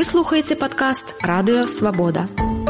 Вы слухаеце падкаст «Радыё Свабода».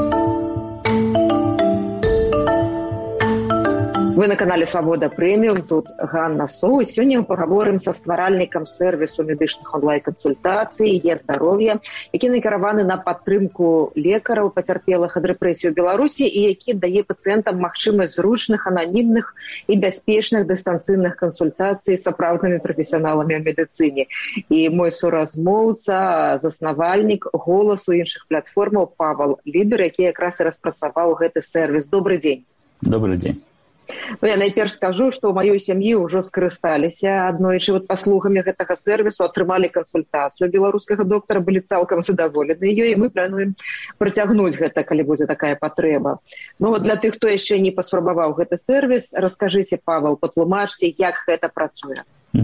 Вы на канале «Свабода Прэміум», тут Ганна Соу. Сёння мы пагаворым са стваральнікам сэрвісу медычных онлайн-кансультацый «Е-здароўе», які накіраваны на падтрымку лекараў, пацярпелых ад рэпрэсій у Беларусі і які дае пацыентам магчымасць зручных, ананімных і бяспечных дыстанцыйных кансультацый з сапраўднымі прафесіяналамі ў медыцыне. І мой суразмоўца, заснавальнік «Голасу» і іншых платформаў Павел Лібер, які якраз і распрацаваў гэты сэрвіс. Добрый дзень. Добрый дзень. Я найперш скажу, што ў маёй сям'і ўжо скарысталіся аднойчы паслугамі гэтага сэрвісу, атрымалі кансультацыю беларускага доктара, былі цалкам задаволены ёй, і мы плануем працягнуць гэта, калі будзе такая патрэба. Ну, для тых, хто яшчэ не паспрабаваў гэты сэрвіс, раскажыце, Павел, патлумачце, як гэта працуе.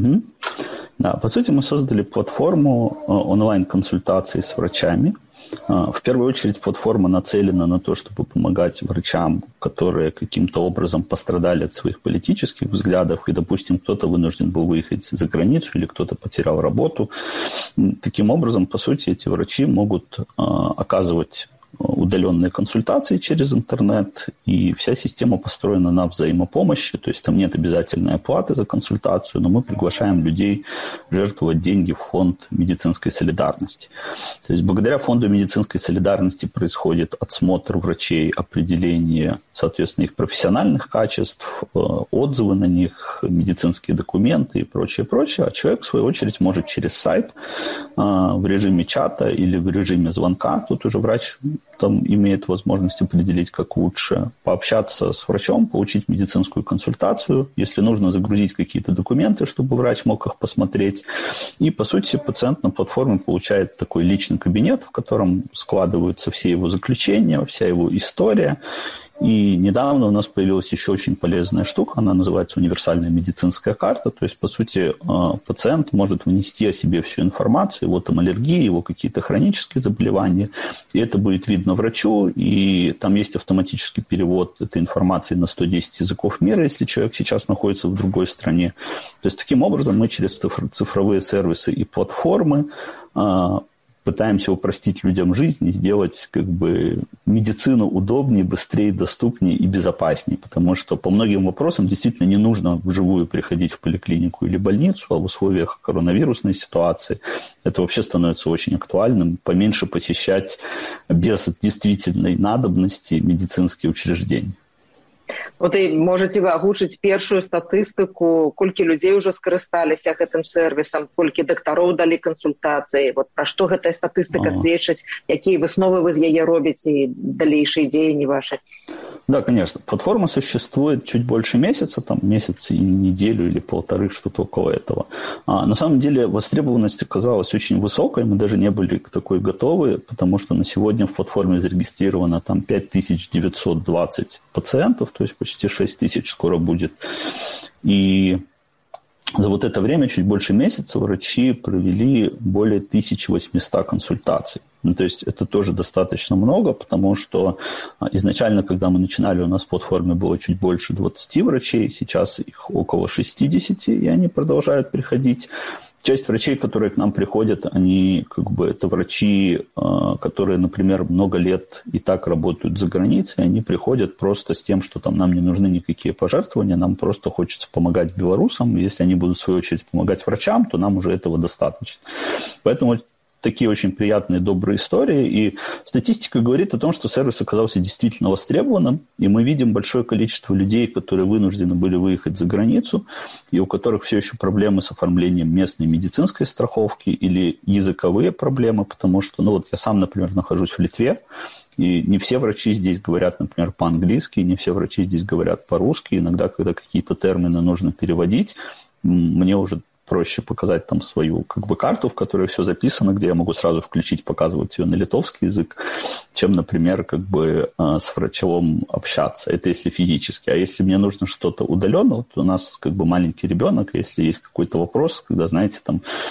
Да, по сути, мы создали платформу онлайн-консультаций с врачами. В первую очередь платформа нацелена на то, чтобы помогать врачам, которые каким-то образом пострадали от своих политических взглядов, и, допустим, кто-то вынужден был выехать за границу или кто-то потерял работу. Таким образом, по сути, эти врачи могут оказывать удаленные консультации через интернет, и вся система построена на взаимопомощи, то есть там нет обязательной оплаты за консультацию, но мы приглашаем людей жертвовать деньги в фонд медицинской солидарности. То есть благодаря фонду медицинской солидарности происходит отсмотр врачей, определение, соответственно, их профессиональных качеств, отзывы на них, медицинские документы и прочее, а человек, в свою очередь, может через сайт в режиме чата или в режиме звонка, тут уже врач там имеет возможность определить, как лучше, пообщаться с врачом, получить медицинскую консультацию, если нужно загрузить какие-то документы, чтобы врач мог их посмотреть. И, по сути, пациент на платформе получает такой личный кабинет, в котором складываются все его заключения, вся его история. И недавно у нас появилась еще очень полезная штука, она называется универсальная медицинская карта. То есть, по сути, пациент может внести о себе всю информацию, его там аллергии, его какие-то хронические заболевания, и это будет видно врачу, и там есть автоматический перевод этой информации на 110 языков мира, если человек сейчас находится в другой стране. То есть, таким образом, мы через цифровые сервисы и платформы пытаемся упростить людям жизнь и сделать как бы медицину удобнее, быстрее, доступнее и безопаснее. Потому что по многим вопросам действительно не нужно вживую приходить в поликлинику или больницу, а в условиях коронавирусной ситуации это вообще становится очень актуальным. Поменьше посещать без действительной надобности медицинские учреждения. Вот и можете вы агучыць першую статыстыку, колькі людзей уже скарысталіся гэтым сервисом, колькі дактароў далі кансультацыі, вот пра што гэтая статыстыка сведчыць, якія высновы вы з яе робіце і далейшыя дзеянні ваши? Да, конечно. Платформа существует чуть больше месяца, там месяц и неделю или полторы, что-то около этого. На самом деле востребованность оказалась очень высокой, мы даже не были к такой готовы, потому что на сегодня в платформе зарегистрировано там 5920 пациентов, то есть почти 6000 скоро будет. И за вот это время, чуть больше месяца, врачи провели более 1800 консультаций. Ну, то есть это тоже достаточно много, потому что изначально, когда мы начинали, у нас в платформе было чуть больше 20 врачей, сейчас их около 60, и они продолжают приходить. Часть врачей, которые к нам приходят, они как бы это врачи, которые, например, много лет и так работают за границей, они приходят просто с тем, что там нам не нужны никакие пожертвования, нам просто хочется помогать белорусам, если они будут в свою очередь помогать врачам, то нам уже этого достаточно. Поэтому такие очень приятные, добрые истории. И статистика говорит о том, что сервис оказался действительно востребованным. И мы видим большое количество людей, которые вынуждены были выехать за границу, и у которых все еще проблемы с оформлением местной медицинской страховки или языковые проблемы, потому что, ну вот я сам, например, нахожусь в Литве, и не все врачи здесь говорят, например, по-английски, не все врачи здесь говорят по-русски. Иногда, когда какие-то термины нужно переводить, мне уже проще показать там свою как бы карту, в которой все записано, где я могу сразу включить, показывать ее на литовский язык, чем, например, как бы с врачом общаться. Это если физически. А если мне нужно что-то удаленно, то у нас как бы маленький ребенок, если есть какой-то вопрос, когда, знаете, там с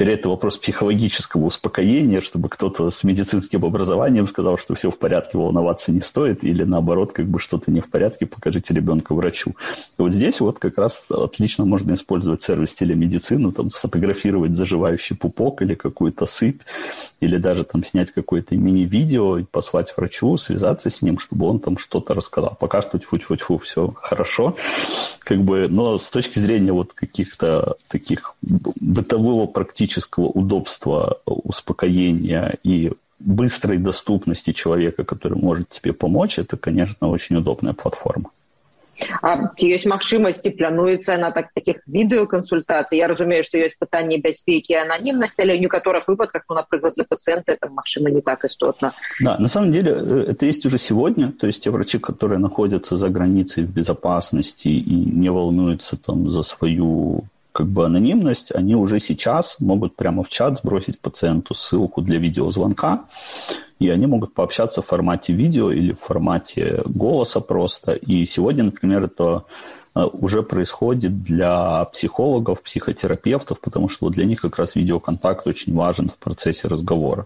скорее это вопрос психологического успокоения, чтобы кто-то с медицинским образованием сказал, что все в порядке, волноваться не стоит, или наоборот, как бы что-то не в порядке, покажите ребенка врачу. И вот здесь вот как раз отлично можно использовать сервис телемедицины, там, сфотографировать заживающий пупок или какую-то сыпь, или даже там снять какое-то мини-видео и послать врачу, связаться с ним, чтобы он там что-то рассказал. Пока что тьфу-тьфу-тьфу, все хорошо, как бы, но с точки зрения вот каких-то таких бытового практического удобства, успокоения и быстрой доступности человека, который может тебе помочь, это, конечно, очень удобная платформа. А ёсць магчымасці, плануецца на такіх відэакансультацый? Я разумею, што ёсць пытанні бяспекі і ананімнасці, але ў некаторых выпадках, ну, напрыклад, для пациента это, магчыма, не так истотно. Да, на самом деле это есть уже сегодня. То есть те врачи, которые находятся за границей в безопасности и не волнуются там за свою как бы анонимность, они уже сейчас могут прямо в чат сбросить пациенту ссылку для видеозвонка, и они могут пообщаться в формате видео или в формате голоса просто. И сегодня, например, это уже происходит для психологов, психотерапевтов, потому что для них как раз видеоконтакт очень важен в процессе разговора.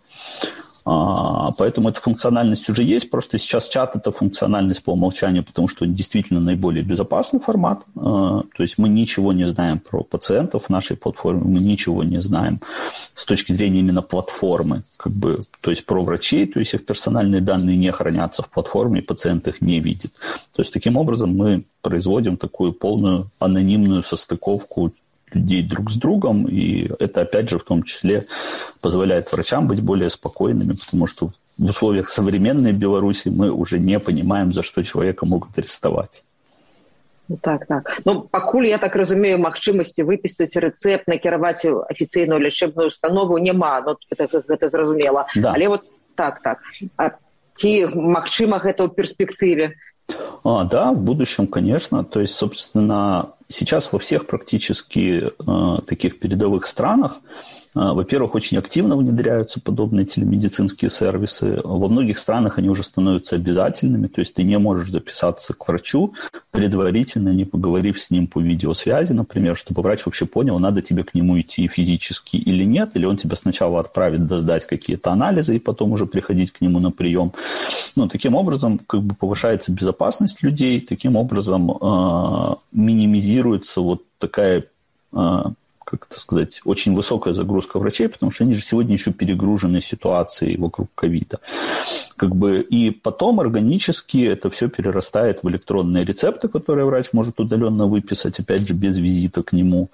Поэтому эта функциональность уже есть, просто сейчас чат – это функциональность по умолчанию, потому что это действительно наиболее безопасный формат. То есть мы ничего не знаем про пациентов в нашей платформе, мы ничего не знаем с точки зрения именно платформы, как бы, то есть про врачей, то есть их персональные данные не хранятся в платформе, и пациент их не видит. То есть таким образом мы производим такую полную анонимную состыковку людей друг с другом, и это, опять же, в том числе позволяет врачам быть более спокойными, потому что в условиях современной Беларуси мы уже не понимаем, за что человека могут арестовать. Так. Ну, пакуль, я так разумею, магчымасці выпісаць рэцэпт, накіраваць у афіцыйную лячэбную установу няма, ну, гэта зразумела. Да. Але вот так. А ці магчыма гэта ў перспектыве? Да, в будущем, конечно. То есть, собственно, сейчас во всех практически таких передовых странах, во-первых, очень активно внедряются подобные телемедицинские сервисы. Во многих странах они уже становятся обязательными, то есть ты не можешь записаться к врачу предварительно, не поговорив с ним по видеосвязи, например, чтобы врач вообще понял, надо тебе к нему идти физически или нет, или он тебя сначала отправит сдать какие-то анализы и потом уже приходить к нему на прием. Ну, таким образом, как бы повышается безопасность людей, таким образом минимизируется вот такая... как это сказать, очень высокая загрузка врачей, потому что они же сегодня еще перегружены ситуацией вокруг ковида. Как бы, и потом органически это все перерастает в электронные рецепты, которые врач может удаленно выписать, опять же, без визита к нему,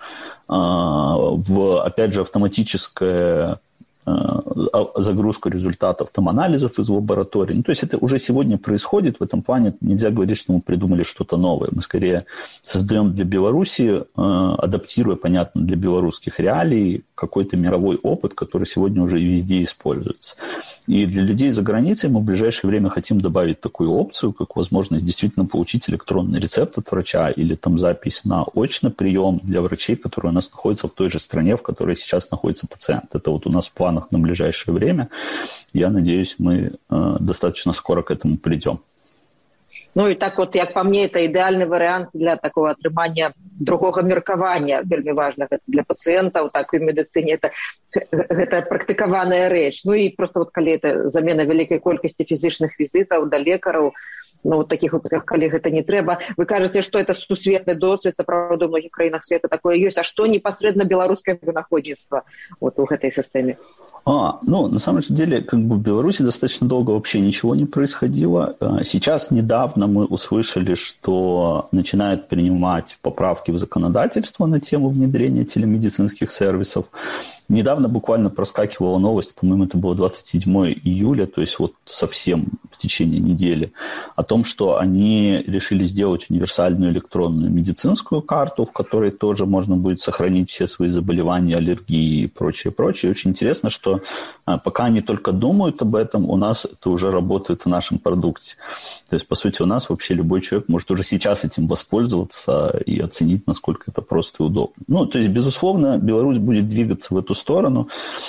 в, опять же, автоматическое загрузку результатов там, анализов из лаборатории. Ну, то есть это уже сегодня происходит. В этом плане нельзя говорить, что мы придумали что-то новое. Мы скорее создаем для Беларуси, адаптируя, понятно, для белорусских реалий какой-то мировой опыт, который сегодня уже везде используется. И для людей за границей мы в ближайшее время хотим добавить такую опцию, как возможность действительно получить электронный рецепт от врача или там запись на очный прием для врачей, которые у нас находятся в той же стране, в которой сейчас находится пациент. Это вот у нас в планах на ближайшее время. Я надеюсь, мы достаточно скоро к этому придем. Ну і так от, як па мне, это ідэальны варыянт для такого атрымання другога меркавання, вельмі важнага для пацыентаў, так і в медыцыне гэта практыкаваная рэч. Ну і просто вот калі это замена вялікай колькасці фізічных візітаў да лекараў, ну, вот таких выпадках, калі гэта не трэба. Вы кажаце, што это сусветны досвед, сапраўды, у многіх краінах света такое ёсць. А што непасрэдна беларускае вынаходніцтва вот у гэтай сістэме? Ну, на самом деле, как бы в Беларуси достаточно долго вообще ничего не происходило. Сейчас недавно мы услышали, что начинают принимать поправки в законодательство на тему внедрения телемедицинских сервисов. Недавно буквально проскакивала новость, по-моему, это было 27 июля, то есть вот совсем в течение недели, о том, что они решили сделать универсальную электронную медицинскую карту, в которой тоже можно будет сохранить все свои заболевания, аллергии и прочее. Очень интересно, что пока они только думают об этом, у нас это уже работает в нашем продукте. То есть, по сути, у нас вообще любой человек может уже сейчас этим воспользоваться и оценить, насколько это просто и удобно. Ну, то есть, безусловно, Беларусь будет двигаться в эту сторону,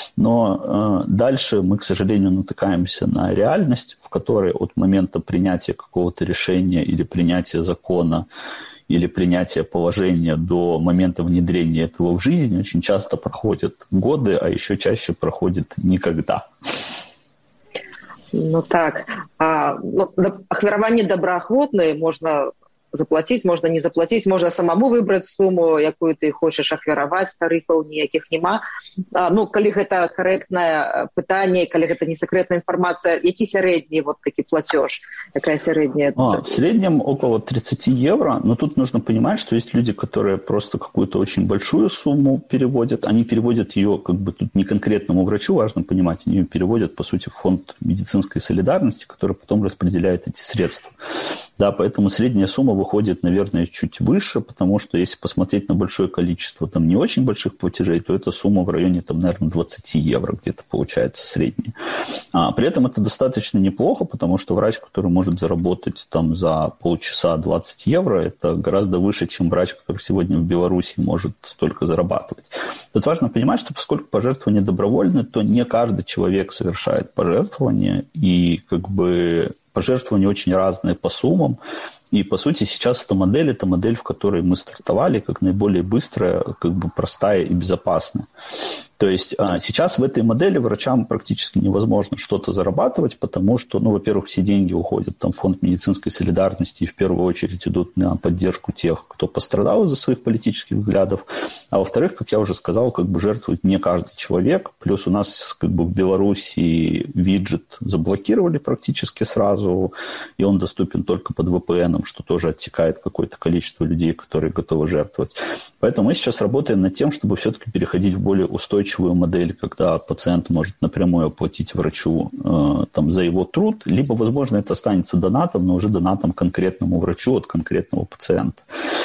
но дальше мы, к сожалению, натыкаемся на реальность, в которой от момента принятия какого-то решения или принятия закона или принятия положения до момента внедрения этого в жизнь очень часто проходят годы, а еще чаще проходит никогда. Ну так, ахвяраванне добраахвотнае можна заплатіць, можна не заплатіць, можна самому выбраць суму, якую ты хочаш ахвяраваць, тарыфаў ніякіх няма. Калі гэта карэктнае пытанне, калі гэта не сакрэтная інфармацыя, які сярэдні вот такі платеж? Какая средняя? В среднем около 30 евро, но тут нужно понимать, что есть люди, которые просто какую-то очень большую сумму переводят, они переводят ее как бы тут не конкретному врачу, важно понимать, они ее переводят, по сути, в фонд медицинской солидарности, который потом распределяет эти средства. Да, поэтому средняя сумма выходит, наверное, чуть выше, потому что если посмотреть на большое количество там не очень больших платежей, то эта сумма в районе, там, наверное, 20 евро где-то получается средняя. При этом это достаточно неплохо, потому что врач, который может заработать там за полчаса 20 евро, это гораздо выше, чем врач, который сегодня в Беларуси может столько зарабатывать. Тут важно понимать, что поскольку пожертвования добровольны, то не каждый человек совершает пожертвования, и как бы пожертвования очень разные по суммам. И, по сути, сейчас эта модель, в которой мы стартовали, как наиболее быстрая, как бы простая и безопасная. То есть сейчас в этой модели врачам практически невозможно что-то зарабатывать, потому что, во-первых, все деньги уходят там, в фонд медицинской солидарности и в первую очередь идут на поддержку тех, кто пострадал из-за своих политических взглядов. А во-вторых, как я уже сказал, как бы жертвует не каждый человек. Плюс у нас как бы в Беларуси виджет заблокировали практически сразу, и он доступен только под VPN, что тоже оттекает какое-то количество людей, которые готовы жертвовать. Поэтому мы сейчас работаем над тем, чтобы все-таки переходить в более устойчивую модель, когда пациент может напрямую оплатить врачу там, за его труд, либо, возможно, это останется донатом, но уже донатом конкретному врачу от конкретного пациента.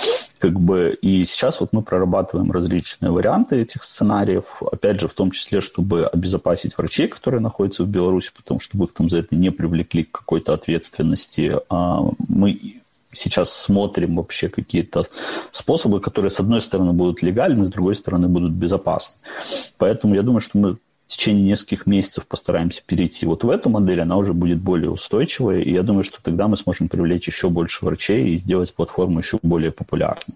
И сейчас вот мы прорабатываем различные варианты этих сценариев, опять же, в том числе, чтобы обезопасить врачей, которые находятся в Беларуси, потому что их там за это не привлекли к какой-то ответственности. Мы сейчас смотрим вообще какие-то способы, которые, с одной стороны, будут легальны, с другой стороны, будут безопасны. Поэтому я думаю, что мы в течение нескольких месяцев постараемся перейти вот в эту модель, она уже будет более устойчивая, и я думаю, что тогда мы сможем привлечь еще больше врачей и сделать платформу еще более популярной.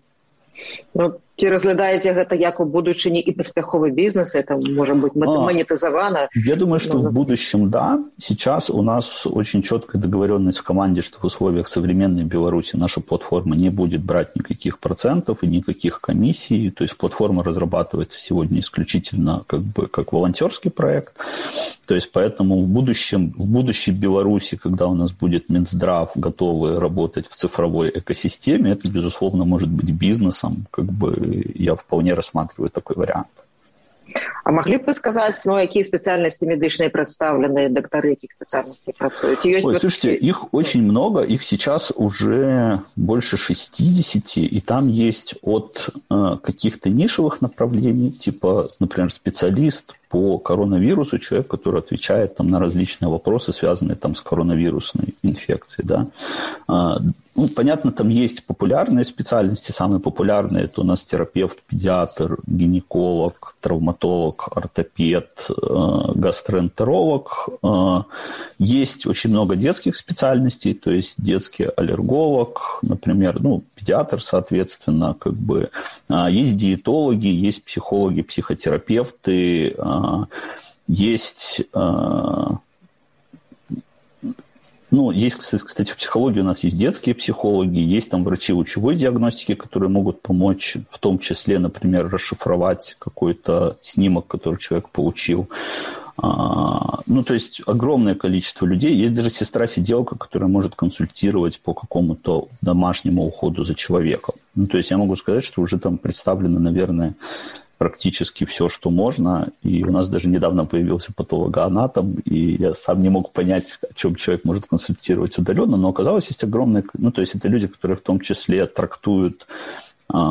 Ці разглядаеце гэта як у будучыні і паспяховы бізнес, это может быть монетизовано? Я думаю, что в будущем да. Сейчас у нас очень четкая договоренность в команде, что в условиях современной Беларуси наша платформа не будет брать никаких процентов и никаких комиссий. То есть платформа разрабатывается сегодня исключительно как волонтерский проект. То есть поэтому в будущей Беларуси, когда у нас будет Минздрав готовы работать в цифровой экосистеме, это, безусловно, может быть бизнесом. Я вполне рассматриваю такой вариант. А могли бы вы сказать, какие специальности медичные представлены, докторы каких специальностей працуют? Слушайте, их очень много, их сейчас уже больше 60, и там есть от каких-то нишевых направлений, типа, например, специалист по коронавирусу, человек, который отвечает там, на различные вопросы, связанные там, с коронавирусной инфекцией. Да? Понятно, там есть популярные специальности, самые популярные – это у нас терапевт, педиатр, гинеколог, травматолог, ортопед, гастроэнтеролог. Есть очень много детских специальностей, то есть детский аллерголог, например, педиатр, соответственно, есть диетологи, есть психологи, психотерапевты, есть, кстати, в психологии у нас есть детские психологи, есть там врачи лучевой диагностики, которые могут помочь, в том числе, например, расшифровать какой-то снимок, который человек получил. То есть огромное количество людей. Есть даже сестра-сиделка, которая может консультировать по какому-то домашнему уходу за человеком. То есть я могу сказать, что уже там представлено, наверное, практически все, что можно. И у нас даже недавно появился патологоанатом, и я сам не мог понять, о чем человек может консультировать удаленно, но оказалось, есть огромное... то есть это люди, которые в том числе трактуют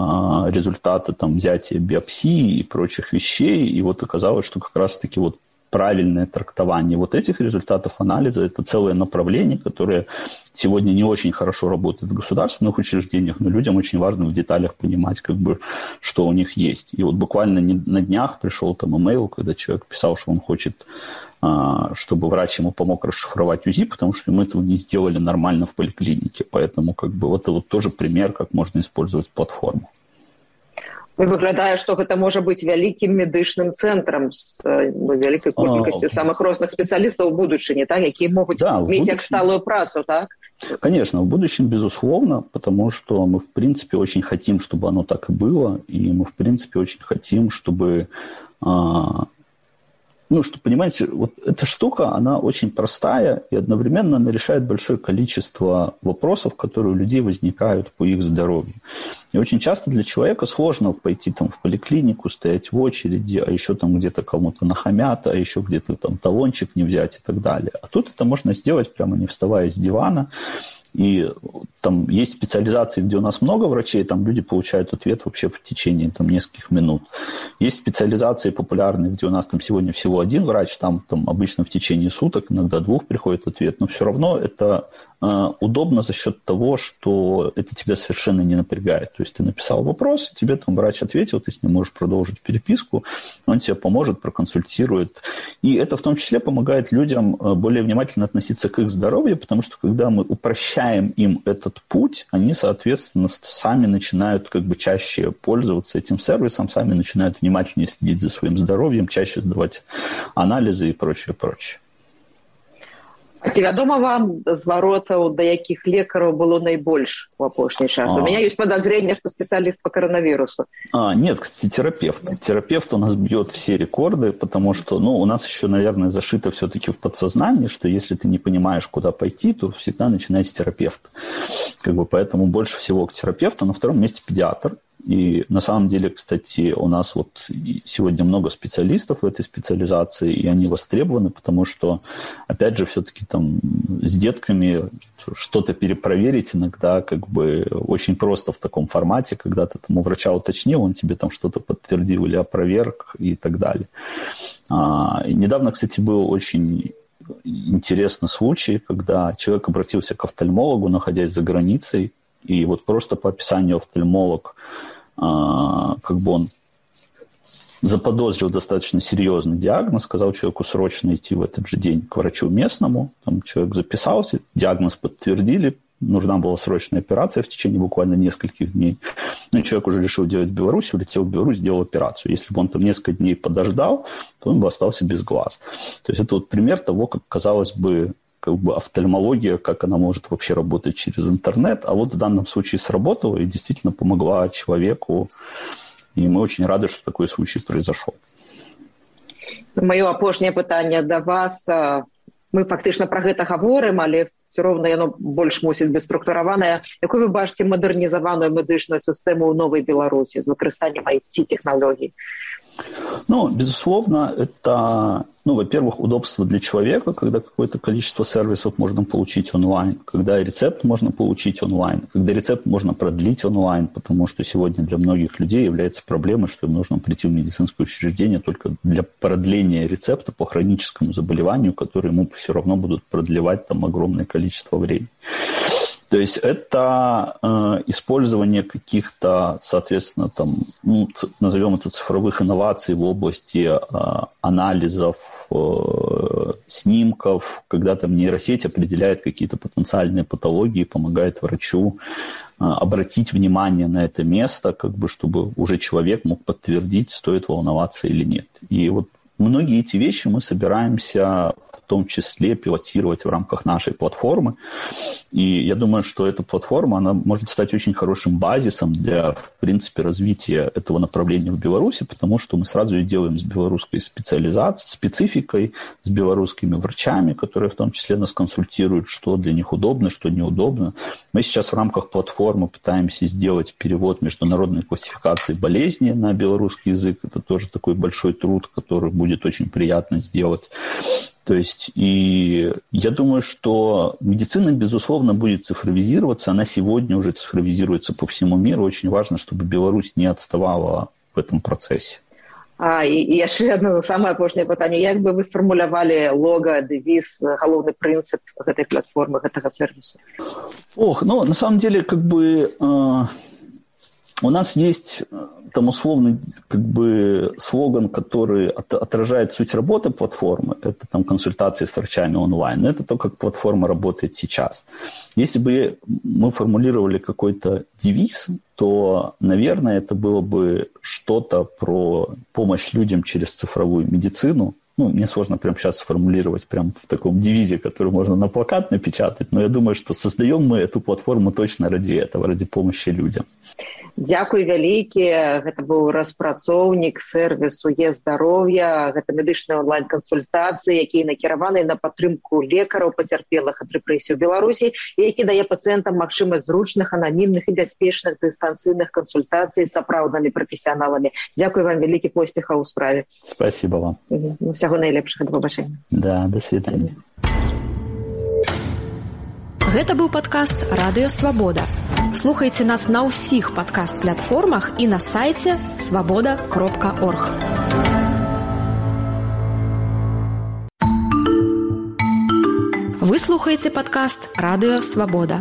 результаты там, взятия биопсии и прочих вещей. И вот оказалось, что как раз-таки вот правильное трактование вот этих результатов анализа. Это целое направление, которое сегодня не очень хорошо работает в государственных учреждениях, но людям очень важно в деталях понимать, как бы, что у них есть. И вот буквально на днях пришел там имейл, когда человек писал, что он хочет, чтобы врач ему помог расшифровать УЗИ, потому что мы этого не сделали нормально в поликлинике. Поэтому как бы, это вот тоже пример, как можно использовать платформу. Выглядае, што гэта можа быць вялікім медычным цэнтрам з вялікай колькасцю самых розных спецыялістаў у будучыні, так, якія могуць мець як сталую працу, так? Конечно, в будущем, безусловно, потому что мы, в принципе, очень хотим, чтобы оно так и было, и мы, в принципе, очень хотим, чтобы... что, понимаете, вот эта штука, она очень простая, и одновременно она решает большое количество вопросов, которые у людей возникают по их здоровью. И очень часто для человека сложно пойти там в поликлинику, стоять в очереди, а еще там где-то кому-то нахамят, а еще где-то там талончик не взять и так далее. А тут это можно сделать прямо не вставая с дивана. И там есть специализации, где у нас много врачей, там люди получают ответ вообще в течение там, нескольких минут. Есть специализации популярные, где у нас там сегодня всего один врач, там обычно в течение суток, иногда 2 приходит ответ, но все равно это удобно за счет того, что это тебя совершенно не напрягает. То есть ты написал вопрос, тебе там врач ответил, ты с ним можешь продолжить переписку, он тебе поможет, проконсультирует. И это в том числе помогает людям более внимательно относиться к их здоровью, потому что когда мы упрощаем им этот путь, они, соответственно, сами начинают как бы чаще пользоваться этим сервисом, сами начинают внимательнее следить за своим здоровьем, чаще сдавать анализы и прочее, прочее. А ці вядома вам зваротаў, да якіх лекараў было найбольш у апошні час? У меня есть подозрение, что специалист по коронавирусу. Нет, кстати, терапевт. Терапевт у нас бьет все рекорды, потому что, у нас еще, наверное, зашито все-таки в подсознании, что если ты не понимаешь, куда пойти, то всегда начинай с терапевта. Поэтому больше всего к терапевту. На втором месте педиатр. И на самом деле, кстати, у нас вот сегодня много специалистов в этой специализации, и они востребованы, потому что, опять же, все-таки там с детками что-то перепроверить иногда как бы очень просто в таком формате, когда ты там у врача уточнил, он тебе там что-то подтвердил или опроверг и так далее. И недавно, кстати, был очень интересный случай, когда человек обратился к офтальмологу, находясь за границей, и вот просто по описанию офтальмолог, он заподозрил достаточно серьезный диагноз, сказал человеку срочно идти в этот же день к врачу местному. Там человек записался, диагноз подтвердили, нужна была срочная операция в течение буквально нескольких дней. Человек уже решил делать в Беларусь, улетел в Беларусь, сделал операцию. Если бы он там несколько дней подождал, то он бы остался без глаз. То есть это вот пример того, как, казалось бы, офтальмология, как она может вообще работать через интернет. А вот в данном случае сработала и действительно помогла человеку. И мы очень рады, что такой случай произошел. Маё апошняе пытанне да вас. Мы фактычна пра гэта гаворым, але все роўна яно больш мусіць быць структураванае. Якую вы бачыце мадэрнізаваную медычную сістэму ў Новай Беларусі з выкарыстаннем IT-технологий? Безусловно, это, во-первых, удобство для человека, когда какое-то количество сервисов можно получить онлайн, когда рецепт можно получить онлайн, когда рецепт можно продлить онлайн, потому что сегодня для многих людей является проблемой, что им нужно прийти в медицинское учреждение только для продления рецепта по хроническому заболеванию, которое ему все равно будут продлевать там огромное количество времени. То есть это использование каких-то, соответственно, там, назовем это цифровых инноваций в области анализов, снимков, когда там нейросеть определяет какие-то потенциальные патологии, помогает врачу обратить внимание на это место, чтобы уже человек мог подтвердить, стоит волноваться или нет. И вот многие эти вещи мы собираемся в том числе пилотировать в рамках нашей платформы. И я думаю, что эта платформа, она может стать очень хорошим базисом для, в принципе, развития этого направления в Беларуси, потому что мы сразу ее делаем с белорусской спецификой, с белорусскими врачами, которые в том числе нас консультируют, что для них удобно, что неудобно. Мы сейчас в рамках платформы пытаемся сделать перевод международной классификации болезней на белорусский язык. Это тоже такой большой труд, который будет очень приятно сделать. То есть, и я думаю, что медицина, безусловно, будет цифровизироваться. Она сегодня уже цифровизируется по всему миру. Очень важно, чтобы Беларусь не отставала в этом процессе. І яшчэ одно самае апошняе пытанне. Як бы вы сфармулявалі лога, дэвіз, галоўны прынцып гэтай платформы, гэтага сервису? На самом деле, у нас есть там условный слоган, который отражает суть работы платформы. Это там консультации с врачами онлайн. Это то, как платформа работает сейчас. Если бы мы формулировали какой-то девиз, то, наверное, это было бы что-то про помощь людям через цифровую медицину. Мне сложно прямо сейчас сформулировать прям в таком девизе, который можно на плакат напечатать, но я думаю, что создаем мы эту платформу точно ради этого, ради помощи людям. Дзякуй вялікі. Гэта быў распрацоўнік сервису Е-здароўя. Гэта медычныя онлайн-кансультацыі, якія накіраваны на падтрымку лекараў, пацярпелых ад рэпрэсій у Беларусі, і які дае пацыентам магчымасць зручных, ананімных і бяспечных дыстанцыйных кансультацый з сапраўднымі прафесіяналамі. Дзякуй вам вялікі, поспехаў у справе. Спасибо вам. Всяго найлепшага, да пабачэння. Да, до свидания. Гэта быў падкаст «Радыё Свабода». Слухайце нас на ўсіх падкаст-платформах і на сайце swaboda.org. Вы слухаеце падкаст «Радыё Свабода».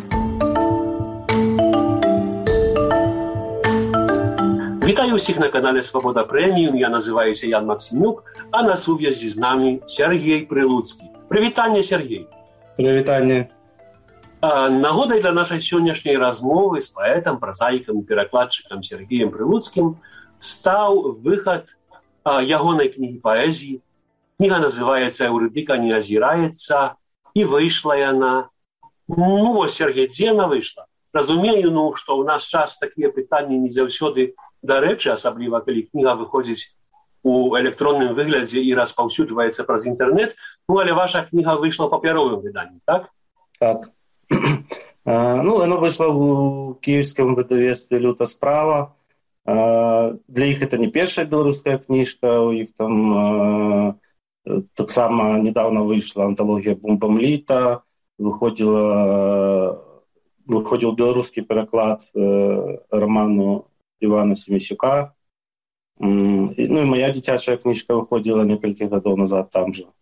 Вітаю ўсіх на канале Свабода Прэміум. Я называюся Ян Максімюк, а на сувязі з намі Сергей Прилуцкі. Прывітанне, Сергей. Прывітанне. Нагодай для нашай сённяшняй размовы з паэтам, празаікам і перакладчыкам Сергеем Прилуцкім стаў выхад ягонай кнігі паэзіі. Кніга называецца «Эўрыдыка не азіраецца», і выйшла яна. Сергей, дзе яна выйшла? Разумею, што ў нас час такія пытанні не заўсёды дарэчы, асабліва калі кніга выходзіць у электронным выглядзе і распаўсюджваецца праз інтэрнэт, але ваша кніга выйшла ў папяровым выданні, так? Так. Она вышла в киевском выдавецтве «Люта справа». Для іх это не першая беларуская кніжка, у іх там таксама недавно выйшла антологія «Бумбамліта», выходил беларускі пераклад роману Івана Семісюка. І моя дзіцячая кніжка выходила некалькі гадоў назад там же.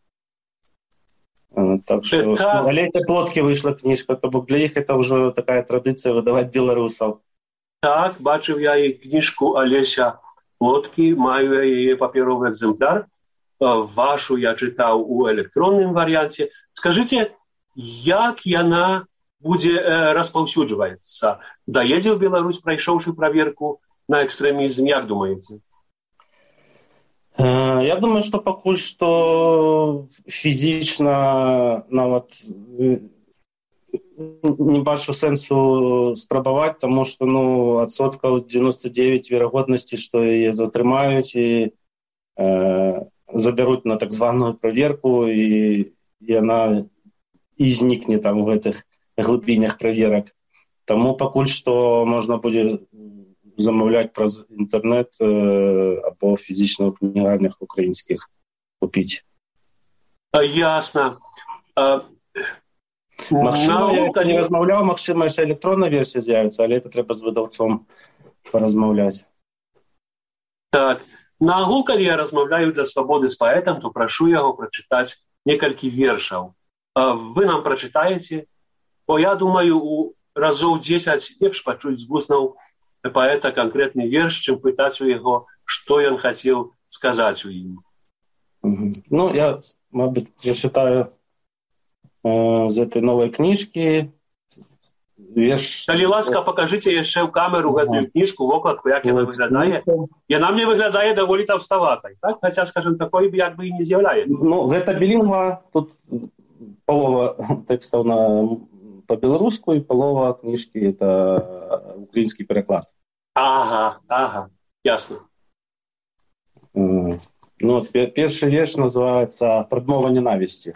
Так что «Олеся Плоткі» выйшла кніжка, то бок для іх это ўжо такая традыцыя выдаваць беларусаў. Так, бачыў я і кніжку Олеся Плоткі, маю яе паперовы экземпляр. Вашу я чытаў у электронным варыянце. Скажыце, як яна будзе распаўсюджвацца? Даедзе ў Беларусь, прайшоўшы праверку на экстрэмізм, як думаеце? Я думаю, что пакуль што фізічна нават не бачу сэнсу спрабаваць, таму што адсоткаў 99 верагоднасці, што яе затрымаюць і забяруць на так званую праверку, і яна знікне там у гэтых глыбінях праверак. Таму пакуль што можна будзе замаўляць праз інтэрнэт або фізічна ў кнігарнях украінскіх купіць. Ясна. Магчыма, я не размаўляў, магчыма, яшчэ электронная версія з'явіцца, але это трэба з выдаўцом паразмаўляць. Так. На агул, калі я размаўляю для свабоды з паэтам, то прашу яго прачытаць некалькі вершаў. Вы нам прачытаеце? Бо я думаю, у разоў 10 лепш пачуць з вуснаў паэта конкретный верш, чым пытаць у яго, што ён хацеў сказаць у ім. Я читаю з этой новой кніжкі. Калі ласка, покажите яшчэ ў камеру гэтую кніжку, вокладку, як яна выглядае. Яна мне выглядае даволі таўставатай, так? Хаця, скажем, такой як бы і не з'яўляецца. Гэта білінгва, тут полова тэкстаў по-беларуску і полова кніжкі это украінскі пераклад. Ага, ясно. Першы верш называецца «Прадмова ненавісці».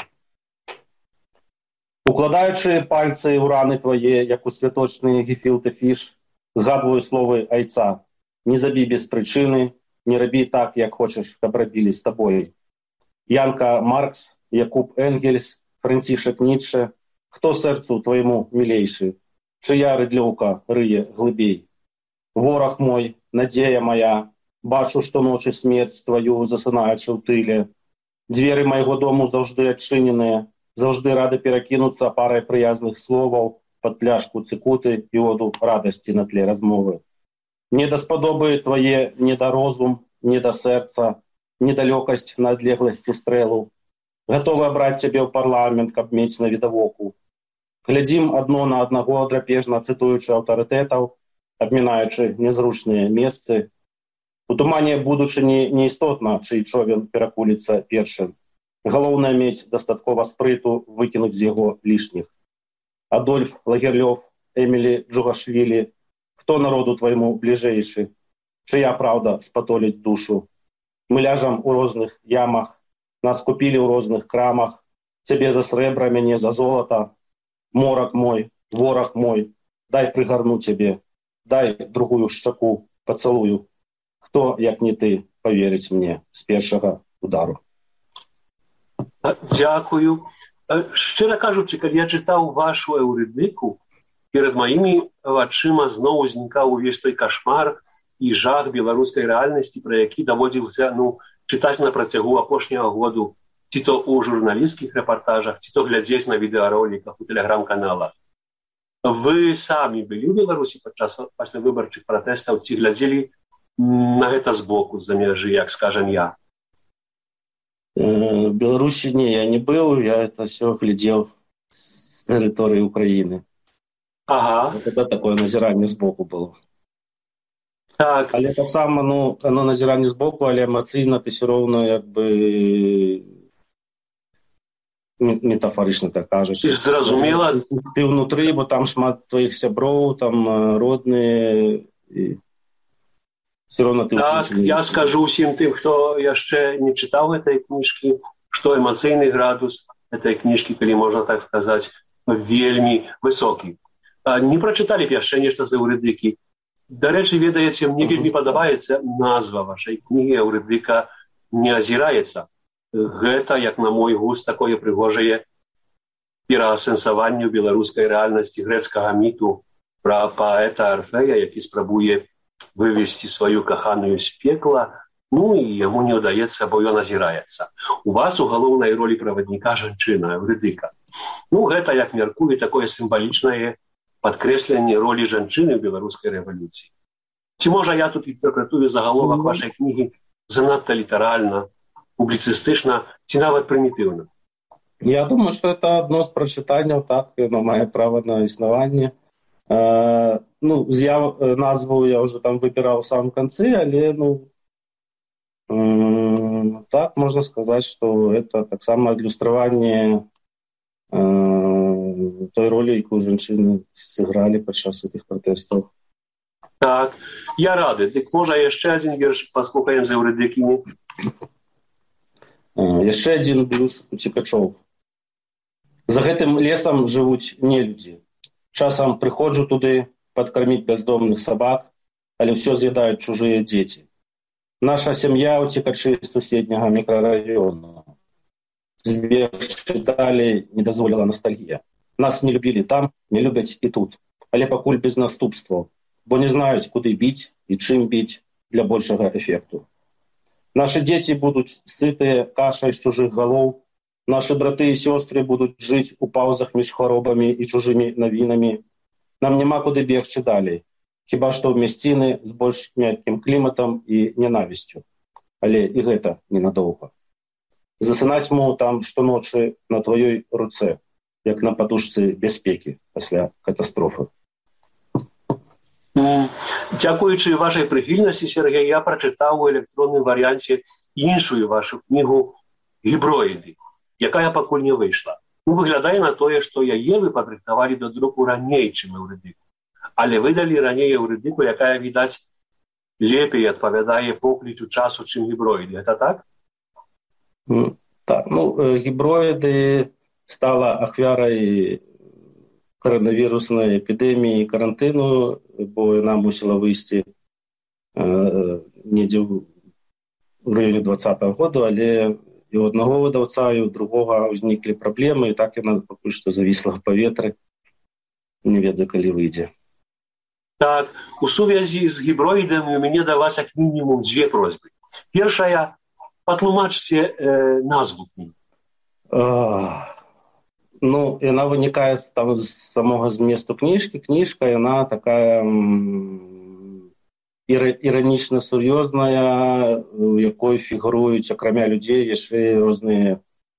Укладаючы пальцы ў раны твае, як у святочны гефілты фіш, згадваю словы айца. Не забі без прычыны, не рабі так, як хочаш, каб рабілі з табой. Янка Маркс, Якуб Энгельс, Францішак Ніцше, хто сэрцу твайму мілейшы, чыя рыдлёўка рые глыбей. Вораг мой, надзея моя, бачу штоночы смерць тваю, засынаючы ў тыле. Дзверы майго дому заўжды адчыненыя, заўжды рады перакінуцца парай прыязных словаў пад пляшку цыкуты і оду радасці на тле размовы. Не даспадобы твае не да розум, не да сэрца, недалёкасць на адлегласці стрэлу. Гатовы абраць цябе ў парламент, каб мець на відавоку. Глядзім адно на аднаго, драпежна цытуючы аўтарытэтаў, абмінаючы незручныя месцы. У тумане будучыні неістотна, чый човен перакуліцца першым. Галоўнае мець дастаткова спрыту выкінуць з яго лішніх. Адольф Лагерлёв, Эмілі Джугашвілі, хто народу твайму бліжэйшы? Чыя праўда спатоліць душу? Мы ляжам у розных ямах, нас купілі ў розных крамах, цябе за срэбра, мяне за золата. Морак мой, вораг мой, дай прыгарну цябе, дай другую шчаку, пацалую. Хто, як не ты, поверыць мне з першага удару? Дзякую. Шчыра кажучы, калі я чытаў вашу эўрыдыку, перад маімі вачыма зноў узнікаў увесь той кашмар і жах беларускай рэальнасці, пра які даводзілася чытаць на працягу апошняга году, ці то ў журналісцкіх рэпартажах, ці то глядзець на відэароліках у тэлеграм-каналах. Вы самі былі ў Беларусі падчас паслявыбарчых пратэстаў, ці глядзелі на гэта збоку, з-за мяжы, як скажем я? В Беларуси я не был, я это все глядел с территории Украины. Ага. Вот это такое назирание сбоку было. Так. Але так само, оно назирание сбоку, але эмоційно ти все равно, якби, метафорично так кажеш. Зрозуміло. Ти внутрі, бо там шмат твоїх сябров, там родні, і все равно ты... Так, я скажу ўсім тым, хто яшчэ не чытаў гэтай кніжкі, што эмацыйны градус гэтай кніжкі, калі можна так сказаць, вельмі высокі. Не прачыталі б яшчэ нешта з эўрыдыкі. Дарэчы, ведаеце, мне вельмі падабаецца назва вашай кнігі «Эўрыдыка не азіраецца». Гэта, як на мой густ, такое прыгожае пераасэнсаванне беларускай рэальнасці грэцкага міту пра паэта Арфея, які спрабуе вывесці сваю каханую з пекла, і яму не ўдаецца, бо ён азіраецца. У вас у галоўнай ролі правадніка жанчына, эўрыдыка. Гэта, як мяркуе, такое сімвалічнае падкрэсленне ролі жанчыны ў беларускай рэвалюцыі. Ці можа я тут інтэрпрэтую загаловак вашай кнігі занадта літаральна, публіцыстычна, ці нават прымітыўна? Я думаю, што это адно з прачытанняў, так, яно мае права на існаванне. Назву я уже там выбирал в самом конце, але, так можно сказать, что это так само иллюстрирование той роли, якую женщины сыграли падчас этих протестов. Так, я рады. Дык можа яшчэ один верш паслухаем з эўрыдыкі? Яшчэ один блюз уцекачоў. За гэтым лесам жывуць нелюдзі. Часам прыходжу туды падкарміць бяздомных сабак, але ўсё з'ядаюць чужыя дзеці. Наша сям'я уцекачы з суседняга мікрараёна. Збегчы далей не дазволіла ностальгія. Нас не любілі там, не любяць і тут, але пакуль без наступстваў, бо не знаюць, куды біць і чым біць для большага эфекту. Нашы дзеці будуць сытыя кашай з чужых галоў, нашы браты і сёстры будуць жыць у паўзах між хваробамі і чужымі навінамі. Нам няма куды бегчы далей, хіба што ў мясціны з больш мяккім кліматам і ненавісцю. Але і гэта ненадоўга. Засынаць могу там штоночы на тваёй руцэ, як на падушцы бяспекі пасля катастрофы. Дзякуючы вашай прыхільнасці, Сергей, я прачытаў у электронным варыянце іншую вашу кнігу «Гіброіды», якая пакуль не выйшла. Выглядае на тое, што яе вы падрыхтавалі да друку раней, чым эўрыдыку. Але выдалі раней эўрыдыку, якая, відаць, лепей адпавядае поклічу часу, чым гіброіды. Гэта так? Так, гіброіды стала ахвярай коронавіруснай эпідэміі, карантыну, бо яна мусіла выйсці недзе ў раёне 2020 году, але і у аднаго выдаўца, і у другога ўзніклі праблемы, і так яна пакуль што завісла ў паветры. Не ведаю, калі выйдзе. Так, у сувязі з гіброїдами у мяне да вас як мінімум дзве просьбы. Першая, патлумачце назву кнігі. Ну, яна вынікае з самога зместу кніжкі. Кніжка, яна такая іранічна сур'ёзная, у якой фігуруюць, акрамя людзей, яшчэ розныя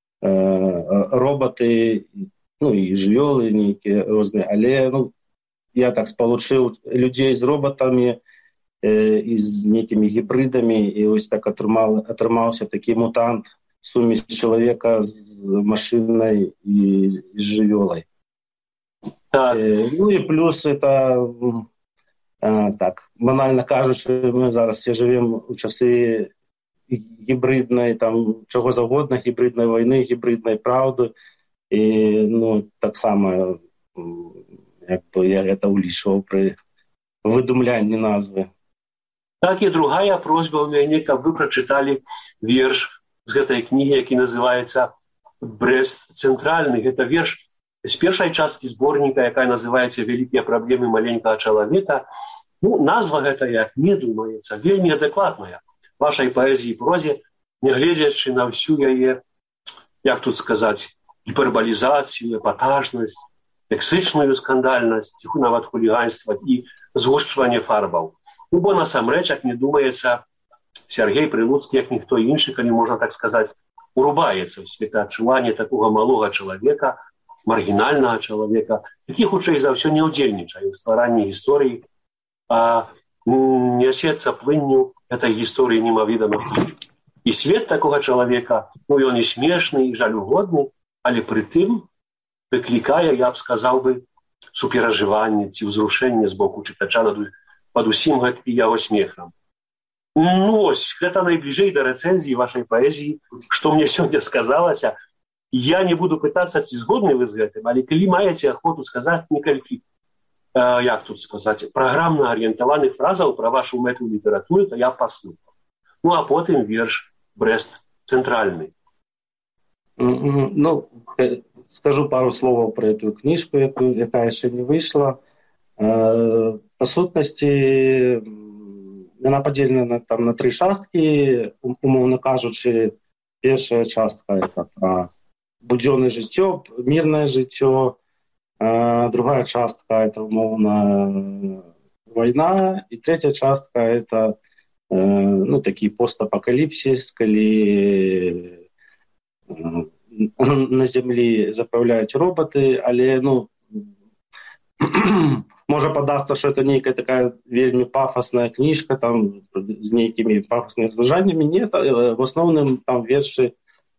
робаты, ну, і жывёлы нейкія розныя. Але, ну, я так спалучыў людзей з робатамі і з нейкімі гібридамі, і ось так атрымаўся такі мутант, сумесь чалавека з машынай і з жывёлай. Так. Ну і плюс это, так, банальна кажучы, мы зараз все жывем у часы гібриднай, там, чаго загодна, гібриднай вайны, гібриднай праўды, і, ну, таксама як бы я гэта ўлічваў пры выдумлянні назвы. Так, і другая просьба ў мяне, каб вы прачыталі верш з гэтай кнігі, які называецца «Брэст цэнтральны». Гэта верш з першай часткі зборніка, якая называецца «Вялікія праблемы маленькага чалавека». Ну, назва гэта, як мне думаецца, вельмі адэкватная вашай паэзіі і прозе, нягледзячы на ўсю яе, як тут сказаць, гіпербалізацыю, эпатажнасць, лексычную скандальнасць, нават хуліганства і згушчванне фарбаў. Ну, бо насамрэч, як мне думаецца, Сергей Прилуцкі, як ніхто іншы, калі можна так сказаць, урубаецца ў светаадчуванне такога малога чалавека, маргінальнага чалавека, які, хутчэй за ўсё, не ўдзельнічае ў стваранні гісторыі, а нясецца плынню этой гісторыі немаведама. І свет такога чалавека, ну, ён і смешны, і жалюгодны, але пры тым выклікае, я б сказаў бы, суперажыванне ці ўзрушэнне з боку чытача пад усім гэтым яго смехам. Ну, ось, гэта найбліжэй да рэцэнзіі вашай паэзіі, што мне сёння сказалася. Я не буду пытацца, ці згодны вы з гэтым, але калі маеце ахвоту сказаць некалькі, як тут сказаць, праграмна арыентаваных фразаў пра вашу мэту літаратуры, то я паслухаў. Ну, а потым верш «Брэст цэнтральны». Ну, скажу пару словаў пра эту кніжку, якая яшчэ не выйшла. Па сутнасці, яна падзелена там на 3 часткі, умоўна кажучы. Першая частка — это пра будзённае жыццё, мірнае жыццё. Другая частка — это умоўна вайна. І третья частка — это, ну, такі постапакаліпсіс, калі на зямлі запраўляюць робаты, але, ну, можа падацца, што это нейкая такая вельмі пафасная кніжка, там, з нейкімі пафаснымі разважаннямі. Не, в асноўным там вершы,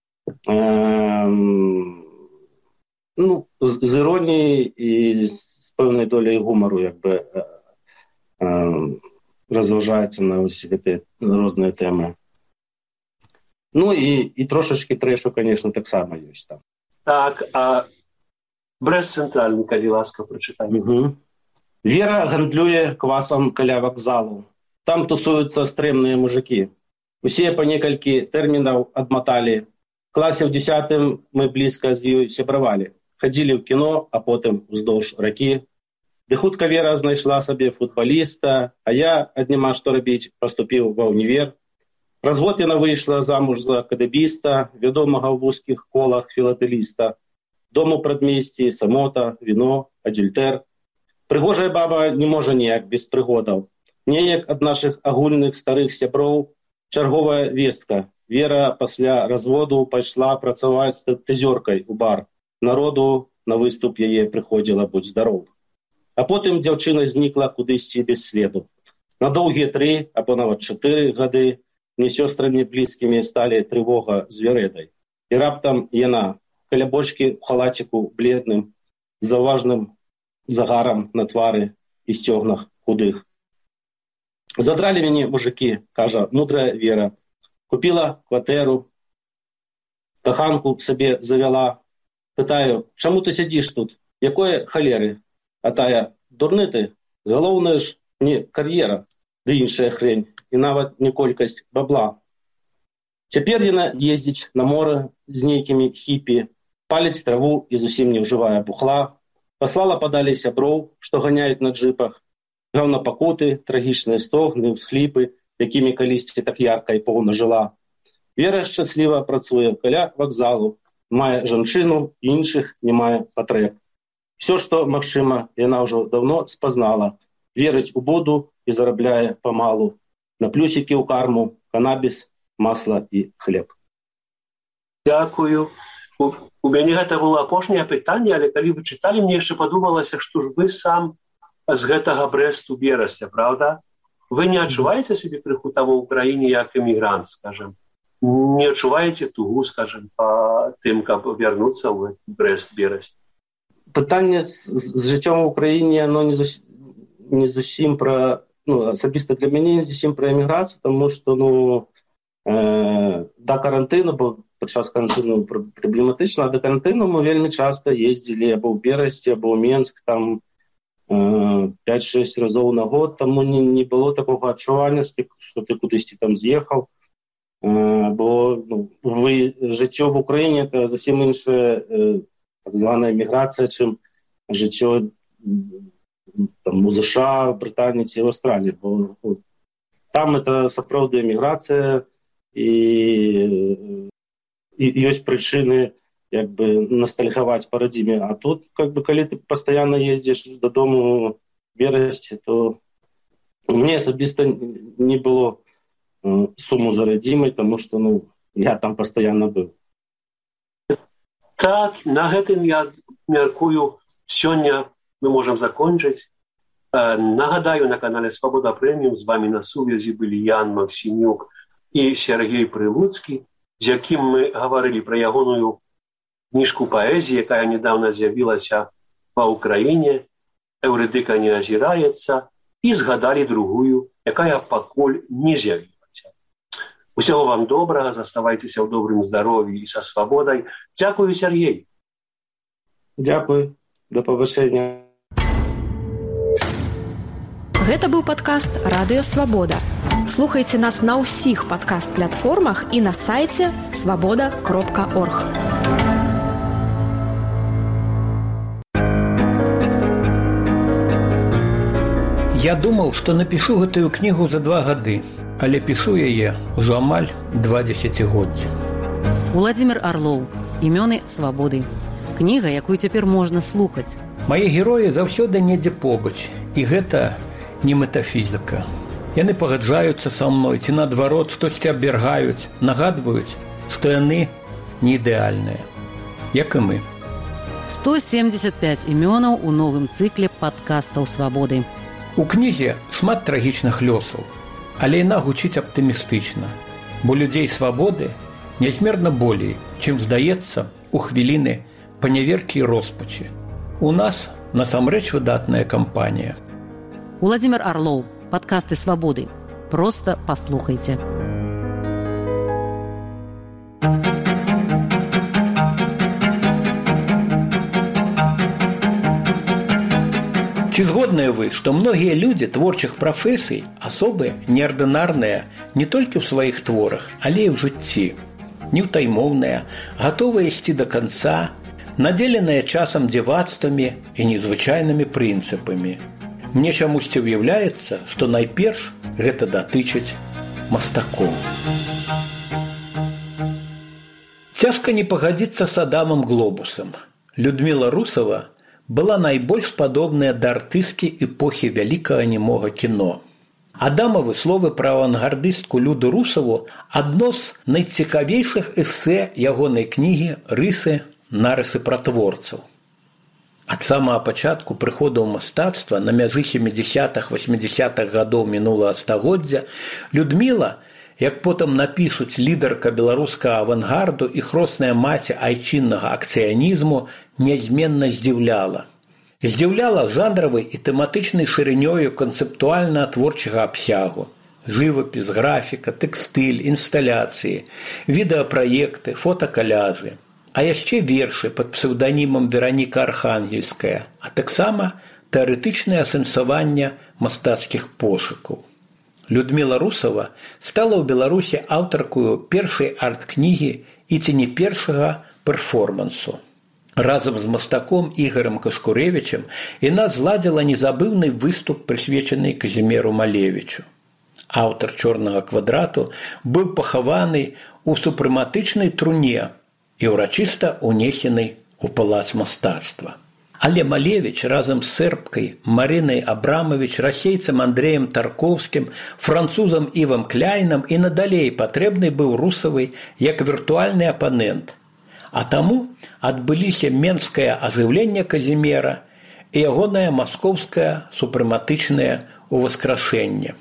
ну, з іроніяй і з пэўнай доляй гумару, як бы, разважаецца на ўсе гэтыя розныя тэмы. Ну, і трошачкі трэшу, конечно, таксама ёсць там. Так, а «Брэст цэнтральны», калі ласка, прачытайце. Вера гандлюе квасам каля вакзалу. Там тусуюцца стрэмныя мужыкі. Усе па некалькі тэрмінаў адматалі. Класе ў 10 мы блізка з ёй сябравалі. Хадзілі ў кіно, а потым уздоўж ракі. Ды хутка Вера знайшла сабе футбаліста, а я, ад няма што рабіць, паступіў ва ўнівер. Праз год яна выйшла замуж за кадэбіста, вядомага ў вузкіх колах філатэліста. Дом у прадмесці, самота, віно, адюльтэр. Прыгожая баба не можа ніяк без прыгодаў. Неяк ад нашых агульных старых сяброў чарговая вестка. Вера пасля разводу пайшла працаваць стриптызёркай у бар. Народу на выступ яе прыходзіла будь здароў. А потым дзяўчына знікла кудысьці без следу. На доўгія 3 або нават 4 гады мне сёстрамі блізкімі сталі трывога з вярэдай. І раптам яна каля бочкі ў халаціку бледным, з заўважным загарам на твары і сцёгнах худых. Задралі мяне мужыкі, кажа мудрая Вера. Купіла кватэру, каханку сабе завяла. Пытаю, чаму ты сядзіш тут? Якое халеры? А тая, дурны ты, галоўнае ж не кар'ера, ды іншая хрень, і нават не колькасць бабла. Цяпер яна ездзіць на мора з нейкімі хіпі, паліць траву і зусім не ўжывае бухла, паслала падалей сяброў, што ганяюць на джыпах. гаўнапакуты, трагічныя стогны, усхліпы, якімі калісьці так ярка і поўна жыла. Вера шчасліва працуе каля вакзалу, мае жанчыну, іншых не мае патрэб. Все, што магчыма, яна ўжо даўно спазнала. Верыць у Буду і зарабляе памалу. На плюсікі ў карму, канабіс, масла і хлеб. Дякую. У мяне гэта было апошняе пытанне, але калі вы чыталі, мне яшчэ падумалася, што ж вы сам з гэтага Брэсту Берасця, правда? Вы не адчуваеце сябе крыху там у Украіне як эмігрант, скажем? Не адчуваеце тугу, скажем, па тым, каб вярнуцца ў Брэст Берасць? Пытанне з жыццём у Украіне, оно не зусім пра, асабіста для мяне не зусім пра эміграцыю, таму што, да карантыну, бо падчас карантыну праблематычна, а да карантыну мы вельмі часта ездзілі або ў Берасці, або ў Менск, там 5-6 разоў на год, таму не было такога адчування, што ты кудысьці там з'ехаў, бо жыццё в Украіне это зусім іншая так званая эміграцыя, чым жыццё там у США, Брытаніі ці в Аўстраліі, бо там это сапраўды эміграцыя і ёсць прычыны як бы ностальгаваць па радзіме, а тут как бы калі ты пастаянна ездзіш дадому в Берасці, то мне асабіста не было суму за радзімай, таму што я там пастаянна быў. Так, на гэтым я мяркую, сёння мы можам закончыць. Нагадаю, на канале Свабода Прэміум з вамі на сувязі былі Ян Максімюк і Сергей Прылуцкі, з якім мы гаварылі пра ягоную кніжку паэзіі, якая недавно з'явілася па Ўкраіне, «Эўрыдыка не азіраецца», і згадалі другую, якая пакуль не з'явілася. Усяго вам добрага, заставайцеся ў добрым здаров'і і са свабодай. Дзякую, Сергей. Дзякуй, да пабачэння. Гэта быў падкаст «Радыё Свабода». Слухайце нас на ўсіх падкаст-платформах і на сайце свабода.орг. Я думаў, што напішу гэтую кнігу за 2 гады, але пішу яе ўжо амаль 2 дзесяцігоддзі. Уладзімір Арлоў. Імёны свабоды. Кніга, якую цяпер можна слухаць. Мае героі заўсёды недзе побач, і гэта не метафізіка. Яны пагаджаюцца са мной, ці наадварот штосьці абвяргаюць, нагадваюць, што яны не ідэальныя, як і мы. 175 імёнаў у новым цыкле падкастаў свабоды. У кнізе шмат трагічных лёсаў, але яна гучыць аптымістычна, бо людзей свабоды нязмерна болей, чым здаецца у хвіліны паняверкі і роспачы. У нас насамрэч выдатная кампанія. Уладзімір Арлоў. Падкасты свабоды. Проста паслухайце. Ці згодныя вы, што многія людзі творчых прафесій асобы неардынарныя не толькі ў сваіх творах, але і ў жыцці, неўтаймоўныя, гатовыя ісці да канца, надзеленыя часам дзівацтвамі і незвычайнымі прынцыпамі. Мне чамусьці ўяўляецца, што найперш гэта датычыць мастакоў. Цяжка не пагадзіцца з Адамам Глобусам. Людміла Русава была найбольш падобная да артысткі эпохі вялікага нямога кіно. Адамавы словы пра авангардыстку Люду Русаву адно з найцікавейшых эсэ ягонай кнігі «Рысы, нарысы пратворцаў». Ад самага пачатку прыходу ў мастацтва на мяжы 70-80-х гадоў мінулага стагоддзя Людміла, як потым напішуць лідарка беларускага авангарду і хросная маці айчыннага акцыянізму, нязменна здзіўляла. Здзіўляла жанравай і тэматычнай шырынёю канцэптуальна-творчага абсягу. Жывапіс, графіка, тэкстыль, інсталяцыі, відэапраекты, фотакаляжы. А яшчэ вершы пад псеўданімам Вераніка Архангельская, а таксама тэарэтычнае асэнсаванне мастацкіх пошукаў. Людміла Русава стала ў Беларусі аўтаркаю першай арт-кнігі і ці не першага перформансу. Разам з мастаком Ігорем Каскурэвічам яна зладзіла незабыўны выступ, прысвечаны Казіміру Малевічу. Аўтар «Чорнага квадрату» быў пахаваны ў супрэматычнай труне і ўрачыста унесены ў палац мастацтва. Але Малевіч разам з сербкай Марынай Абрамавіч, расейцам Андрэем Тарковскім, французам Івам Кляйнам і надалей патрэбны быў Русавай як віртуальны апанент. А таму адбыліся менскае ажыўленне Казіміра і ягонае маскоўскае супрэматычнае ўваскрашэнне.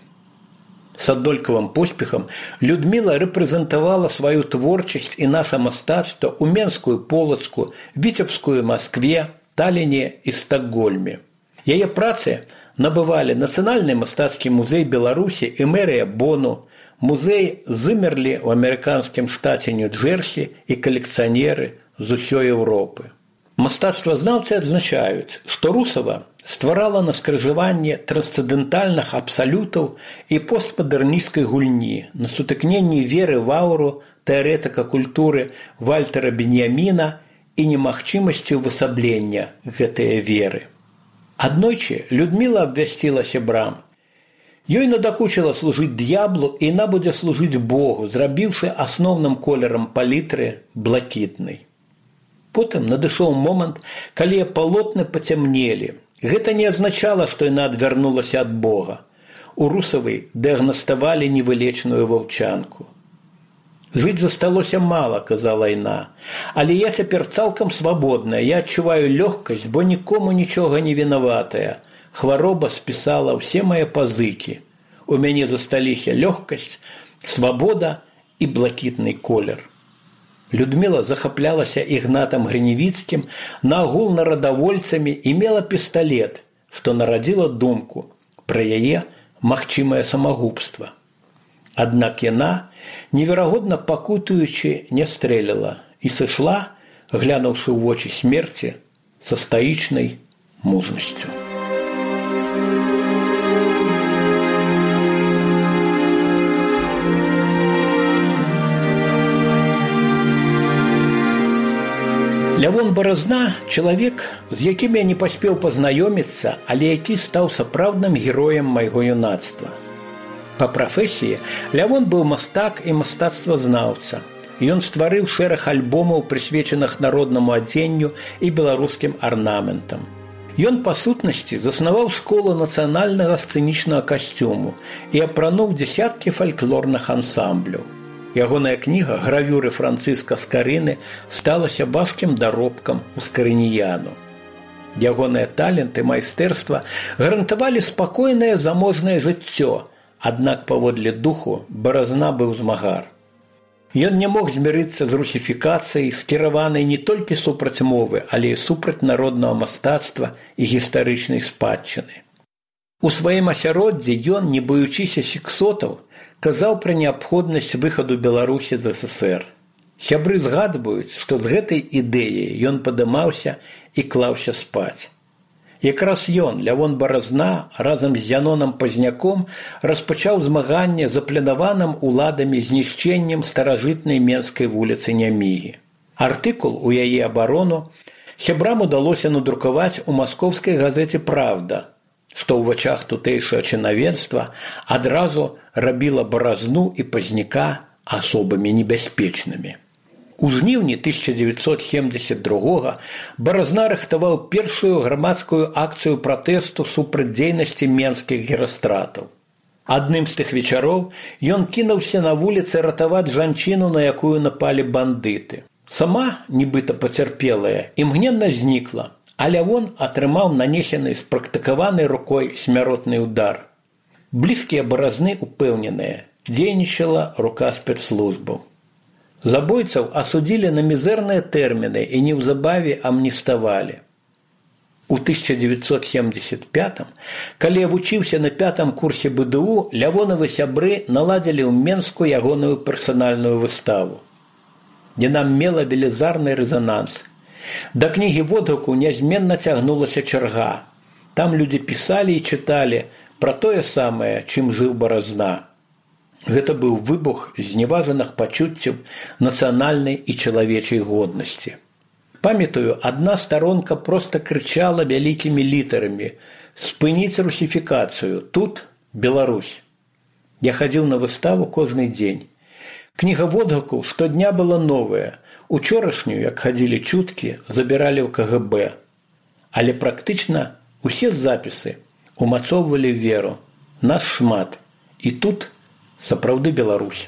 С аднолькавым поспехам Людміла рэпрэзентавала сваю творчасць і наша мастацтва ў Менскую Полацку, Віцебскую Маскве, Таліне і Стакгольме. Яе працы набывалі Нацыянальны мастацкі музей Беларусі і мэрыя Бону, музей Зымерлі ў амерыканскім штаце Нью-Джерсі і калекцыянеры з усёй Еўропы. Мастацтвазнаўцы адзначаюць, што Русава стварала на скрыжаванне трансцэндэнтальных абсалютаў і постмадэрнісцкай гульні, на сутыкненні веры в ауру тэарэтыка культуры Вальтера Беньяміна і немагчымасцю высаблення гэтыя веры. Аднойчы Людміла абвясціла сябрам: ёй надакучыла служыць д'яблу, і яна будзе служыць Богу, зрабіўшы асноўным колерам палітры блакітнай. Потым надышоў момант, калі палотны пацямнелі. Гэта не азначала, што яна адвярнулася ад Бога. У Русавай дыягнаставалі невылечную ваўчанку. «Жыць засталося мала», – казала яна, – «але я цяпер цалкам свабодная, я адчуваю лёгкасць, бо нікому нічога не вінаватая. Хвароба спісала ўсе мае пазыкі. У мяне засталіся лёгкасць, свабода і блакітны колер». Людміла захаплялася Ігнатам Грыневіцкім, наогул нарадавольцамі і мела пісталет, што нарадзіла думку пра яе магчымае самагубства. Аднак яна, неверагодна пакутуючы, не стрэліла і сышла, глянуўшы ў вочы смерці, са стаічнай мужнасцю. Лявон Баразна – чалавек, з якім я не паспеў пазнаёміцца, але які стаў сапраўдным героем майго юнацтва. Па прафесіі Лявон быў мастак і мастацтвазнаўца. Ён стварыў шэраг альбомаў, прысвечаных народнаму адзенню і беларускім арнаментам. Ён, па сутнасці, заснаваў школу нацыянальнага сцэнічнага касцюму і апрануў дзесяткі фальклорных ансамбляў. Ягоная кніга «Гравюры Францыска Скарыны» сталася важкім даробкам у скарыніяну. Ягоныя талент і майстэрства гарантавалі спакойнае заможнае жыццё, аднак паводле духу Баразна быў змагар. Ён не мог змірыцца з русіфікацыяй, скіраванай не толькі супраць мовы, але і супраць народнага мастацтва і гістарычнай спадчыны. У сваім асяроддзі ён, не баючыся сексотаў, казаў пра неабходнасць выхаду Беларусі з ССР. Сябры згадваюць, што з гэтай ідэяй ён падымаўся і клаўся спаць. Якраз ён, Лявон Баразна, разам з Зянонам Пазняком распачаў змаганне з запланаваным уладамі знішчэннем старажытнай Менскай вуліцы Нямігі. Артыкул у яе абарону сябрам удалося надрукаваць у маскоўскай газеце «Правда», што ў вачах тутэйшага чынавенства адразу рабіла Баразну і Пазняка асобамі небяспечнымі. У жніўні 1972 Баразна рыхтаваў першую грамадскую акцыю пратэсту супраць дзейнасці менскіх герастратаў. Адным з тых вечароў ён кінуўся на вуліцы ратаваць жанчыну, на якую напалі бандыты. Сама, нібыта пацярпелая, імгненна знікла, а Лявон атрымаў нанесены спрактыкаванай рукой смяротны удар. Блізкія Баразны упэўненыя, дзейнічала рука спецслужбаў. Забойцаў асудзілі на мізэрныя тэрміны і неўзабаве амніставалі. У 1975-м, калі я вучыўся на 5-м курсе БДУ, Лявонавы сябры наладзілі ў Менску ягоную персанальную выставу. Яна мела велізарны рэзананс. Да кнігі водгуку нязменна цягнулася чарга. Там людзі пісалі і чыталі пра тое самае, чым жыў Баразна. Гэта быў выбух зневажаных пачуццяў нацыянальнай і чалавечай годнасці. Памятаю, одна сторонка просто кричала вялікімі літарамі: «Спыніць русіфікацыю, тут Беларусь». Я хадзіў на выставу кожны дзень. Кніга водгукаў штодня была новая. Учорашнюю, як хадзілі чуткі, забіралі ў КГБ. Але практычна усе запісы умацоўвалі веру. Нас шмат. І тут сапраўды Беларусь.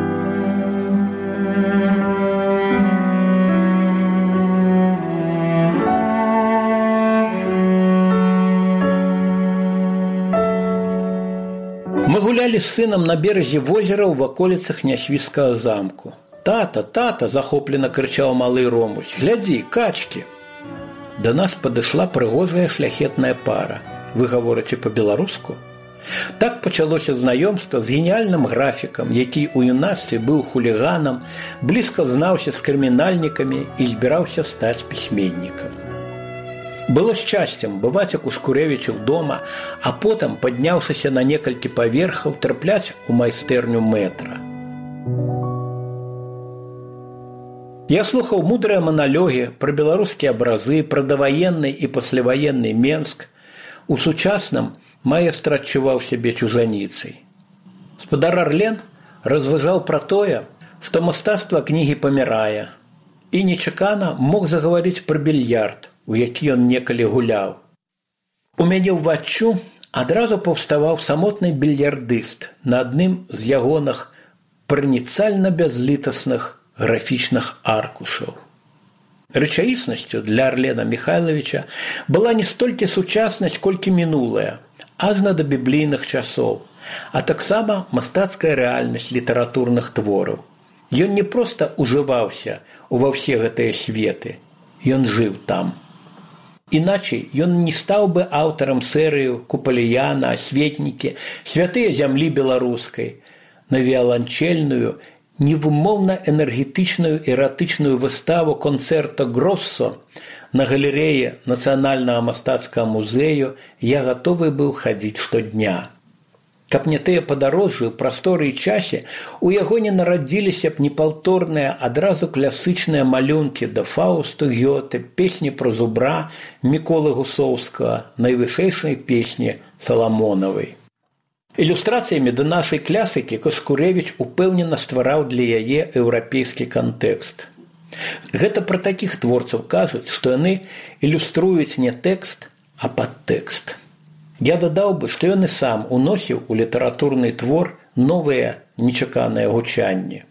Мы гулялі з сынам на беразе возера ў ваколіцах Нясвіцкага замку. «Тата, тата!» – захоплена крычаў малы Ромусь. «Глядзі, качкі!» Да нас падышла прыгожая шляхетная пара. Вы гаворыце па-беларуску? Так пачалося знаёмства з геніяльным графікам, які ў юнацтве быў хуліганам, блізка знаўся з крымінальнікамі і збіраўся стаць пісьменнікам. Было шчасцем бываць у Кускурэвічаў дома, а потым, падняўшыся на некалькі паверхаў, трапляць у майстэрню мэтра. Я слухаў мудрыя маналогі пра беларускія абразы, пра даваенны і пасляваенны Менск. У сучасным маэстра адчуваў сябе чужаніцай. Спадар Арлен разважаў пра тое, што мастацтва кнігі памірае, і нечакана мог загаварыць пра більярд, у які ён некалі гуляў. У мяне ўваччу адразу паўставаў самотны більярдыст на адным з ягоных праніцальна бязлітасных графічных аркушаў. Рэчаіснасцю для Арлена Михайловича была не столькі сучаснасць, колькі мінулая, ажна да біблійных часоў, а таксама мастацкая рэальнасць літаратурных твораў. Ён не проста ужываўся ува ўсе гэтыя светы, ён жыў там. Іначай ён не стаў бы аўтарам серыю Купаліяна, Асветнікі, «Святыя зямлі беларускай», на віаланчельную, невымоўна энергетычную эратычную выставу концэрта Гроссо на галерэі Нацыянальнага мастацкага музею я гатовы быў хадзіць штодня. Каб не тыя падарожжы ў прасторы і часе, у яго не нарадзіліся б непаўторныя адразу класычныя малюнкі да Фаусту Гёте, песні пра зубра Міколы Гусоўскага, найвышэйшай песні Саламонавай. Ілюстрацыямі да нашай класікі Кускурэвіч упэўнена ствараў для яе еўрапейскі кантэкст. Гэта пра такіх творцаў кажуць, што яны ілюструюць не тэкст, а падтэкст. Я дадаў бы, што ён і сам уносіў у літаратурны твор новыя нечаканыя гучанні.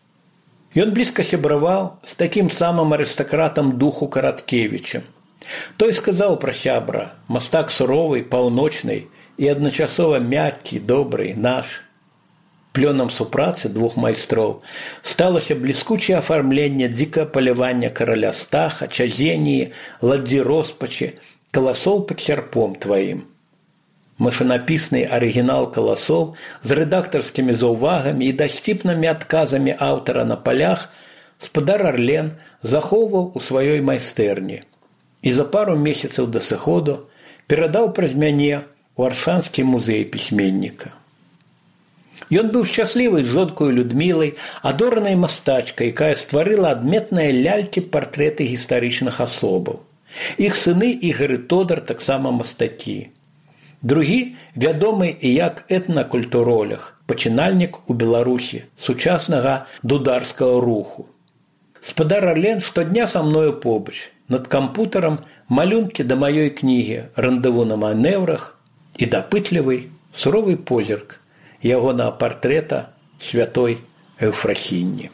Ён блізка сябраваў з такім самым арыстакратам духу Караткевічам. Той сказаў пра сябра: мастак суровый, паўночны і адначасова мяккі, добрый, наш. Плёнам супрацы двух майстроў сталася бліскучае афармленне дзікае палявання караля Стаха, Чазеніі, ладдзі роспачы, каласоў пад сярпом тваім. Машынапісны арыгінал каласоў з рэдактарскімі заўвагамі і дасціпнымі адказамі аўтара на палях спадар Арлен захоўваў у сваёй майстэрні і за пару месяцаў да сыходу перадаў праз мяне у Аршанскі музей пісьменніка. Ён быў шчаслівы з жонкою Людмілай, адоранай мастачкай, якая стварыла адметныя лялькі-партрэты гістарычных асобаў. Іх сыны Ігар і Тодар таксама мастакі. Другі вядомы і як этнакультуролог, пачынальнік у Беларусі сучаснага дударскага руху. Спадар Арлен штодня са мною побач. Над кампутарам малюнкі да маёй кнігі «Рандеву на маневрах» і дапытлівы, суровы позірк ягонага партрэта святой Эўфрасіні.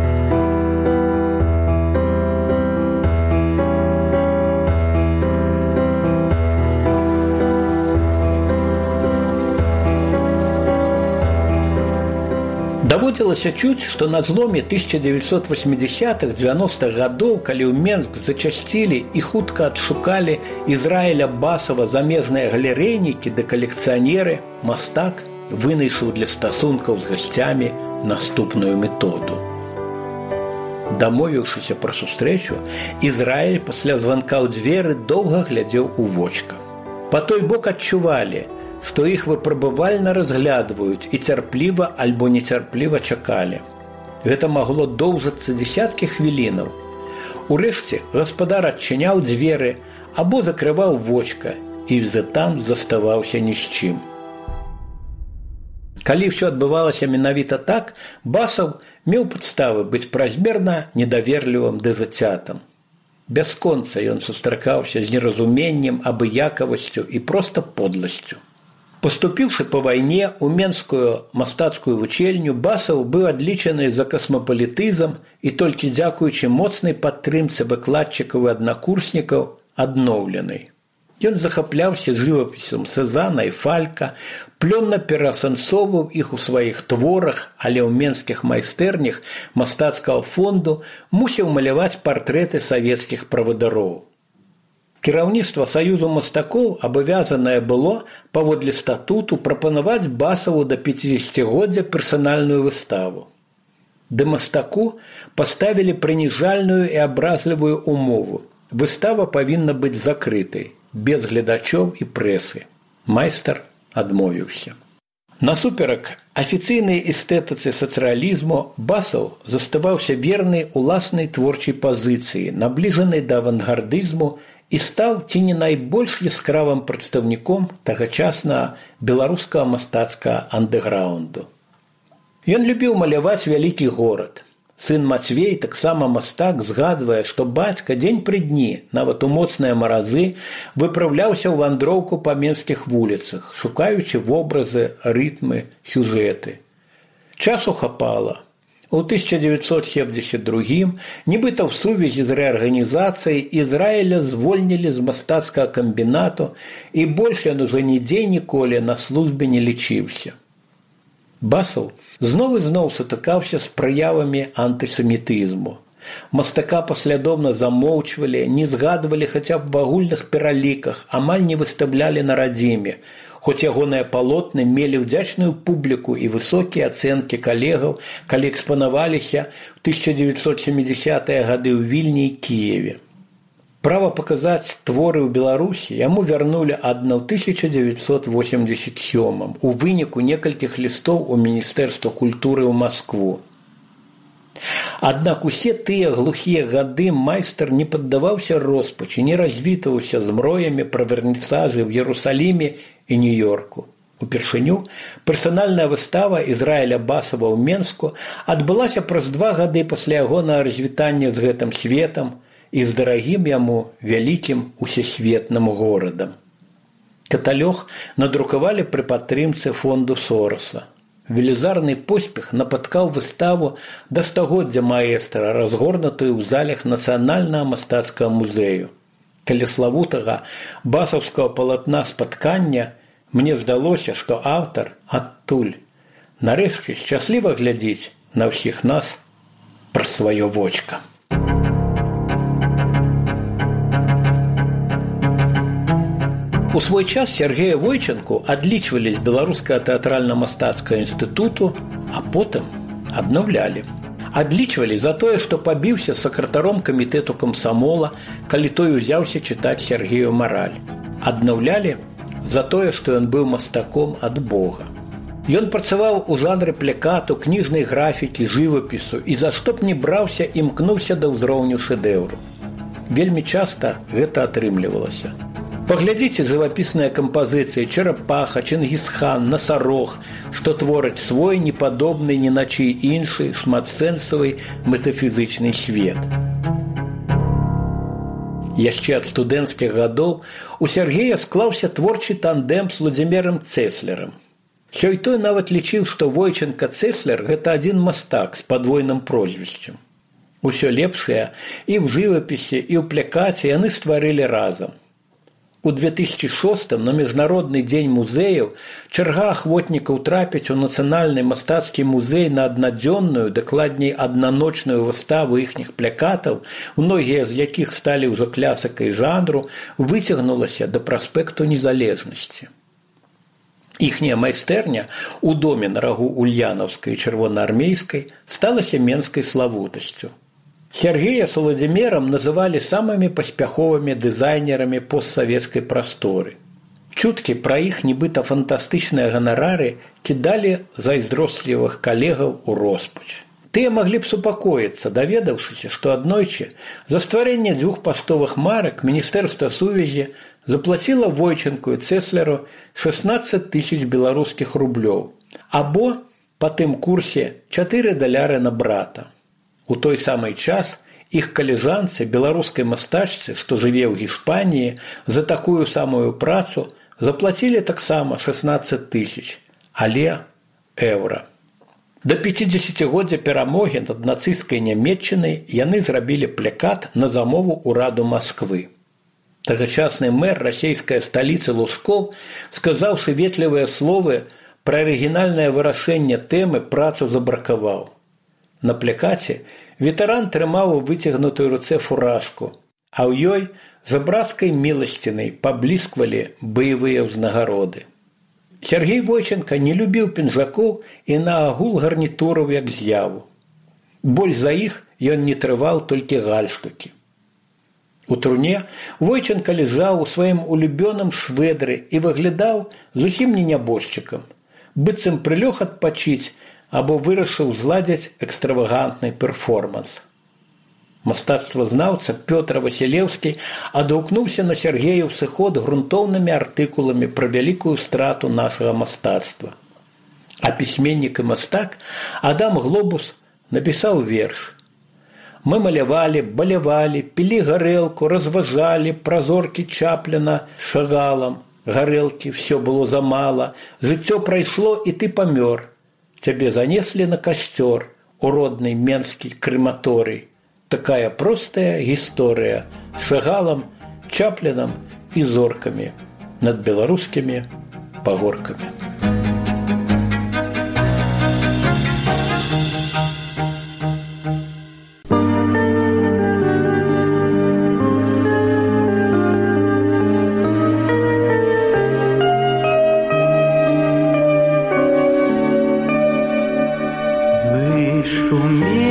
Даводзілася чуць, што на зломе 1980-х-90-х гадоў, калі ў Менск зачасцілі і хутка адшукалі Ізраіля Басава замежныя галерэйнікі ды калекцыянеры, мастак вынайшаў для стасункаў з гасцямі наступную методу. Дамовіўшыся пра сустрэчу, Ізраіль пасля званка ў дзверы доўга глядзеў у вочка. Па той бок адчувалі, што іх выпрабавальна разглядваюць і цярпліва альбо нецярпліва чакалі. Гэта магло доўжыцца дзесяткі хвілінаў. Урэшце гаспадар адчыняў дзверы або закрываў вочка, і візытант заставаўся ні з чым. Калі ўсё адбывалася менавіта так, Басаў меў падставы быць празмерна недаверлівым ды зацятым. Бясконца ён сустракаўся з неразуменнем, абыякавасцю і проста подласцю. Паступіўшы па вайне ў Менскую мастацкую вучэльню, Басаў быў адлічаны за касмапалітызм і толькі дзякуючы моцнай падтрымцы выкладчыкаў і аднакурснікаў адноўленай. Ён захапляўся жывапісам Сезана і Фалька, плённа пераасэнсоўваў іх у сваіх творах, але ў менскіх майстэрнях мастацкага фонду мусіў маляваць партрэты савецкіх правадароў. Кіраўніцтва Саюзу мастакоў абавязанае было, паводле статуту, прапанаваць Басаву да 50-годдзя персанальную выставу. Да мастаку паставілі прыніжальную і абразлівую умову. Выстава павінна быць закрытай, без гледачоў і прэсы. Майстар адмовіўся. Насуперак афіцыйнай эстэтыцы сацыялізму, Басаў заставаўся верны уласнай творчай пазіцыі, набліжанай да авангардызму, і стаў ці не найбольш яскравым прадстаўніком тагачаснага беларускага мастацкага андэграўнду. Ён любіў маляваць вялікі горад. Сын Мацвей, таксама мастак, згадвае, што бацька дзень пры дні, нават у моцныя маразы, выпраўляўся ў вандроўку па менскіх вуліцах, шукаючы вобразы, рытмы, сюжэты. Часу хапала. У 1972-м, нібыта ў сувязі з рэарганізацыяй, Ізраіля звольнілі з мастацкага камбінату, і больш ён ужо нідзе ніколі на службе не лічыўся. Басаў зноў і зноў сутыкаўся з праявамі антысемітызму. Мастака паслядоўна замоўчвалі, не згадвалі хаця б в агульных пераліках, амаль не выстаўлялі на радзіме, хоць ягоныя палотны мелі ўдзячную публіку і высокія ацэнкі калегаў, калі экспанаваліся ў 1970-е гады ў Вільні і Кіеве. Права паказаць творы ў Беларусі яму вярнулі адна ў 1987 у выніку некалькіх лістоў у Міністэрства культуры ў Маскву. Аднак усе тыя глухія гады майстар не паддаваўся роспачы, не развітваўся з мроямі пра вернісажы ў Ерусаліме і Нью-Йорку. Упершыню персанальная выстава Ізраіля Басава ў Менску адбылася праз 2 гады пасля ягонага развітання з гэтым светам і з дарагім яму вялікім усесветным горадам. Каталёг надрукавалі пры падтрымцы фонду Сороса. Велізарны поспех напаткаў выставу да стагоддзя маэстра, разгорнутую ў залях Нацыянальнага мастацкага музею. Каля славутага басаўскага палатна спаткання мне здалося, што аўтар адтуль нарэшце шчасліва глядзіць на ўсіх нас праз сваё вочка. У свой час Сергея Войченку адлічвалі з Беларускага тэатральна-мастацкага інстытуту, а потым аднаўлялі. Адлічвалі за тое, што пабіўся з сакратаром камітэту камсамола, калі той узяўся чытаць Сергею мараль. Аднаўлялі за тое, што ён быў мастаком ад Бога. Ён працаваў у жанры плякату, кніжнай графікі, жывапісу і за што б не браўся, імкнуўся да ўзроўню шэдэўру. Вельмі часта гэта атрымлівалася. Паглядзіце жывапісныя кампазіцыі «Чарапаха», «Чынгісхан», «Насарог», што твораць свой непадобны ні на чый іншы шматсэнсавы метафізычны свет. Яшчэ ад студэнцкіх гадоў у Сергея склаўся творчы тандэм з Владзімірам Цэслерам. Сёй-той нават лічыў, што Войченка-Цэслер – гэта адзін мастак з падвойным прозвішчам. Усё лепшае і ў жывапісе, і ў плякаце яны стварылі разам. У 2006 на Міжнародны дзень музеяў чарга ахвотнікаў трапіць у Нацыянальны мастацкі музей на аднадзённую, дакладней аднаночную выставу іхніх плякатаў, многія з якіх сталі ўжо класікай жанру, выцягнулася да праспекту Незалежнасці. Іхняя майстэрня у доме на рагу Ульянаўскай і Чырвонаармейскай сталася менскай славутасцю. Сергея з Владзімірам называлі самымі паспяховымі дызайнерамі постсавецкай прасторы. Чуткі пра іх нібыта фантастычныя ганарары кідалі зайздрослівых калегаў у роспач. Тыя маглі б супакоіцца, даведаўшыся, што аднойчы за стварэнне 2 паштовых марак Міністэрства сувязі заплаціла Войчанку і Цэслеру 16 000 беларускіх рублёў, або па тым курсе $4 на брата. У той самы час іх калежанцы, беларускай мастачцы, што жыве ў Гіспаніі, за такую самую працу заплацілі таксама 16 000, але еўра. Да 50-годдзя перамогі над нацысцкай Нямецчынай яны зрабілі плакат на замову ўраду Масквы. Тагачасны мэр расійскай сталіцы Лусков, сказаўшы ветлівыя словы пра арыгінальнае вырашэнне тэмы, працу забракаваў. На плакаце ветэран трымаў у выцягнутай руцэ фуражку, а ў ёй жабрацкай міласцінай паблісквалі баявыя ўзнагароды. Сергей Войчанка не любіў пінжакоў і на агул гарнітураў як з'яву. Больш за іх ён не трываў толькі гальштукі. У труне Войчанка ляжаў у сваім улюбёным швэдры і выглядаў зусім не нябожчыкам, быццам прылёг адпачыць або вырашыў зладзіць экстравагантны перформанс. Мастацтвазнаўца Пётр Васілеўскі адгукнуўся на Сергеев сыход грунтоўнымі артыкуламі пра вялікую страту нашага мастацтва. А пісьменнік і мастак Адам Глобус напісаў верш. Мы малявалі, балявалі, пілі гарэлку, разважалі пра зоркі Чапліна Шагалам. Гарэлкі всё было замала, жыццё прайшло і ты памёр. Цябе занеслі на касцёр у родны менскі крэматорый. Такая простая гісторыя з Шагалам, Чаплінам і зоркамі над беларускімі пагоркамі. Шумит